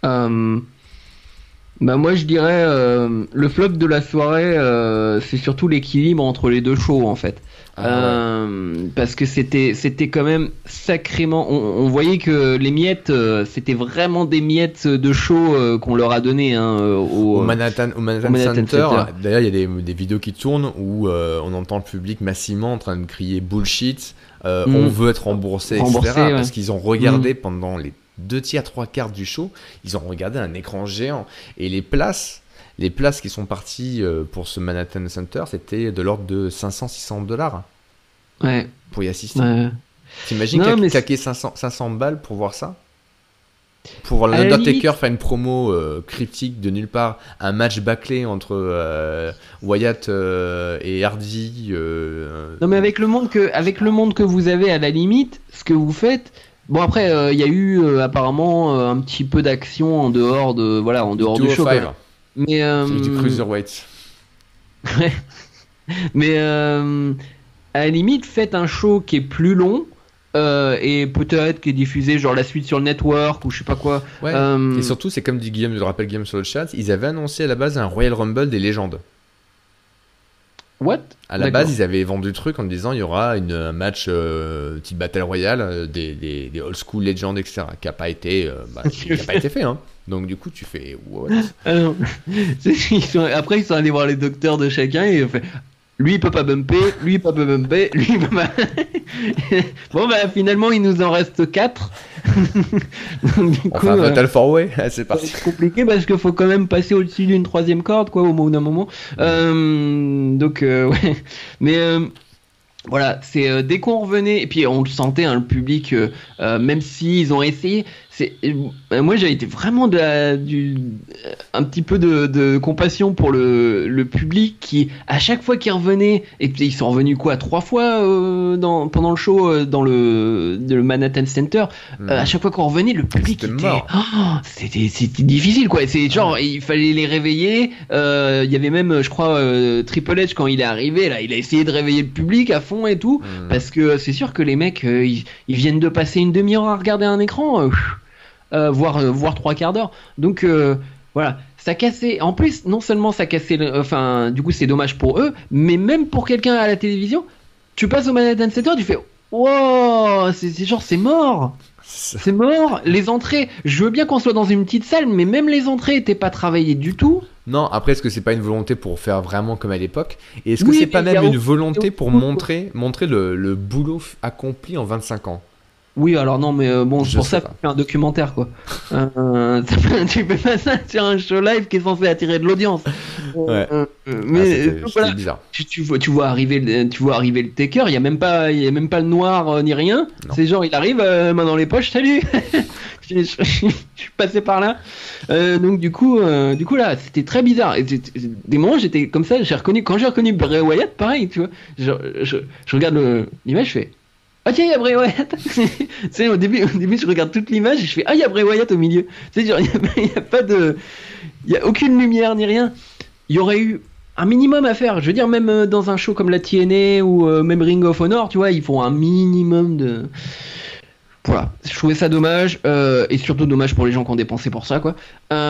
Moi je dirais le flop de la soirée, c'est surtout l'équilibre entre les deux shows en fait. Parce que c'était quand même sacrément. On voyait que les miettes, c'était vraiment des miettes de show qu'on leur a donné au Manhattan Center. D'ailleurs, il y a des vidéos qui tournent où on entend le public massivement en train de crier bullshit. On veut être remboursé, etc. Parce qu'ils ont regardé pendant les 2/3 du show, ils ont regardé un écran géant et les places qui sont parties pour ce Manhattan Center, c'était de l'ordre de $500-600 pour y assister. T'imagines claquer 500 balles pour voir ça? Pour l'Undertaker faire une promo cryptique de nulle part, un match bâclé entre Wyatt et Hardy. Non mais avec le monde que vous avez à la limite, ce que vous faites. Bon après il y a eu apparemment un petit peu d'action en dehors du show. Mais c'est du cruiserweight. Mais à la limite faites un show qui est plus long. Et peut-être qui est diffusé genre la suite sur le network ou je sais pas quoi. Et surtout c'est comme dit Guillaume, je le rappelle Guillaume sur le chat, ils avaient annoncé à la base un Royal Rumble des légendes. What? À la base ils avaient vendu le truc en disant il y aura un match type Battle Royale des old school legends etc. qui a pas été fait hein. Donc du coup tu fais what? Après ils sont allés voir les docteurs de chacun et ils ont fait lui il peut pas bumper, lui il peut pas bumper, lui il peut pas. Bon finalement il nous en reste 4. Fatal 4-way, c'est parti. C'est compliqué parce qu'il faut quand même passer au-dessus d'une 3e corde quoi au bout d'un moment. Mais voilà, c'est dès qu'on revenait et puis on le sentait le public même s'ils ont essayé, moi j'ai été vraiment un petit peu de compassion pour le public qui à chaque fois qu'ils revenaient et puis ils sont revenus 3 fois pendant le show dans le Manhattan Center, à chaque fois qu'on revenait le public c'était difficile quoi, c'est genre il fallait les réveiller, il y avait même je crois Triple H quand il est arrivé là, il a essayé de réveiller le public à fond et tout parce que c'est sûr que les mecs ils viennent de passer une demi-heure à regarder un écran. Voire 3/4 d'heure. Donc voilà, ça cassait. En plus, non seulement ça cassait, du coup c'est dommage pour eux, mais même pour quelqu'un à la télévision, tu passes au Manhattan Center, tu fais wow, c'est genre c'est mort. C'est mort. Les entrées, je veux bien qu'on soit dans une petite salle, mais même les entrées étaient pas travaillées du tout. Non, après, est-ce que c'est pas une volonté pour faire vraiment comme à l'époque? Et est-ce que Oui, c'est pas mais il y même a une volonté pour beaucoup- montrer le boulot accompli en 25 ans? Oui, alors non, mais bon, c'est Je pour sais ça pas. que tu fais un documentaire, quoi. Tu fais pas ça sur un show live qui est censé attirer de l'audience. Ouais. Mais C'était voilà, bizarre. tu vois arriver le taker, il y a même pas le noir ni rien. Non. C'est genre, il arrive, main dans les poches, salut. Je suis passé par là. Donc du coup là, c'était très bizarre. Et des moments, j'étais comme ça, quand j'ai reconnu Bray Wyatt, pareil, tu vois. Je regarde l'image, je fais. Ah tiens, il y a Bray Wyatt. Tu sais, au début, je regarde toute l'image et je fais il y a Bray Wyatt au milieu. Tu sais, genre, il y a pas de, il y a aucune lumière ni rien. Il y aurait eu un minimum à faire. Je veux dire, même dans un show comme la TNA ou même Ring of Honor, tu vois, ils font un minimum de. Voilà, je trouvais ça dommage et surtout dommage pour les gens qui ont dépensé pour ça, quoi.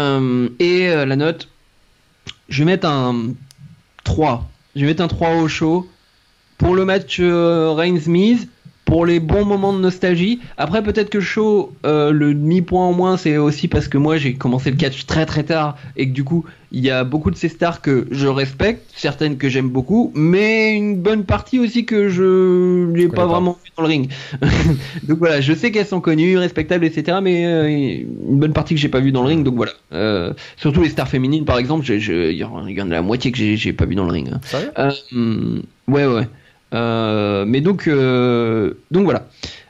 La note, je vais mettre un 3. Je vais mettre un 3 au show pour le match Reigns-Miz. Pour les bons moments de nostalgie. Après, peut-être que Shaw, le demi-point en moins, c'est aussi parce que moi, j'ai commencé le catch très très tard et que du coup, il y a beaucoup de ces stars que je respecte, certaines que j'aime beaucoup, mais une bonne partie aussi que je n'ai pas vraiment vu dans le ring. Donc voilà, je sais qu'elles sont connues, respectables, etc., mais une bonne partie que j'ai pas vu dans le ring, donc voilà. Surtout les stars féminines, par exemple, il y en a la moitié que j'ai pas vu dans le ring. Sérieux? Ouais. Mais donc voilà.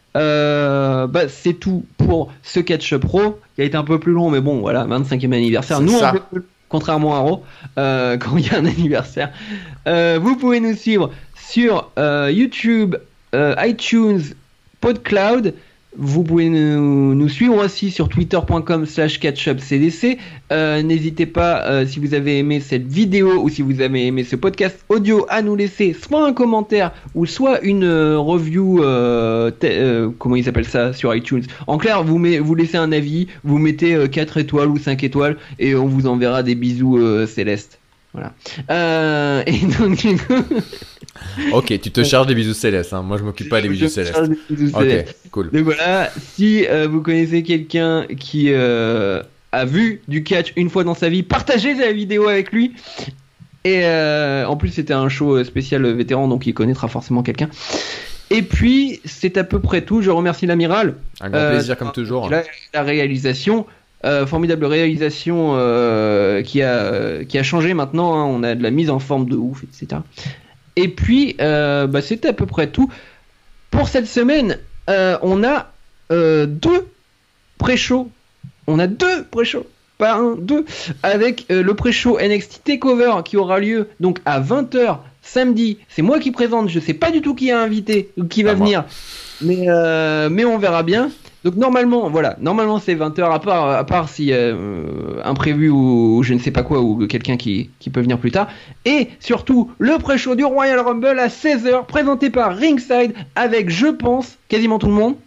C'est tout pour ce catch pro qui a été un peu plus long, mais bon, voilà, 25e anniversaire. Nous, on peut, contrairement à Raw, quand il y a un anniversaire. Vous pouvez nous suivre sur YouTube, iTunes, PodCloud. Vous pouvez nous suivre aussi sur twitter.com/catchupcdc. N'hésitez pas, si vous avez aimé cette vidéo ou si vous avez aimé ce podcast audio, à nous laisser soit un commentaire ou soit une review, comment ils appellent ça sur iTunes. En clair, vous laissez un avis, vous mettez 4 étoiles ou 5 étoiles et on vous enverra des bisous célestes. Voilà. Et donc du coup... Ok, tu te charges des bisous célestes, hein. Moi je m'occupe pas des bisous célestes. Ok, cool. Donc voilà, si vous connaissez quelqu'un qui a vu du catch une fois dans sa vie, partagez la vidéo avec lui. Et en plus c'était un show spécial vétéran, donc il connaîtra forcément quelqu'un. Et puis c'est à peu près tout. Je remercie l'amiral. Un grand plaisir comme toujours. La réalisation. Formidable réalisation qui a changé maintenant, hein. On a de la mise en forme de ouf, etc. Et puis c'était à peu près tout pour cette semaine. On a 2 pré-shows. On a 2 pré-shows, pas un, 2, avec le pré-show NXT Takeover qui aura lieu donc à 20h samedi. C'est moi qui présente, je sais pas du tout qui est invité ou qui va venir, mais on verra bien. Donc normalement c'est 20h à part si imprévu ou je ne sais pas quoi ou quelqu'un qui peut venir plus tard. Et surtout le pré-show du Royal Rumble à 16h présenté par Ringside avec, je pense, quasiment tout le monde.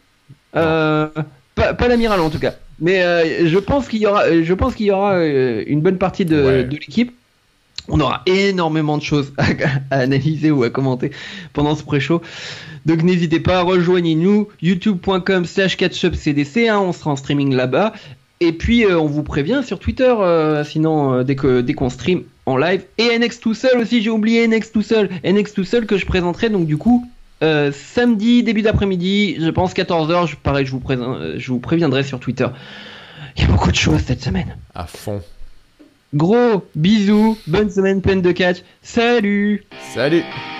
Pas l'amiral en tout cas. Mais je pense qu'il y aura une bonne partie de l'équipe. On aura énormément de choses à analyser ou à commenter pendant ce pré-show. Donc n'hésitez pas, rejoignez-nous, youtube.com/catchupcdc, hein, on sera en streaming là-bas. Et puis on vous prévient sur Twitter, sinon dès qu'on stream en live. Et NX tout seul aussi, j'ai oublié NX tout seul que je présenterai donc du coup samedi début d'après-midi, je pense 14h. Pareil, je vous préviendrai sur Twitter. Il y a beaucoup de choses cette semaine. À fond. Gros bisous, bonne semaine pleine de catch. Salut. Salut.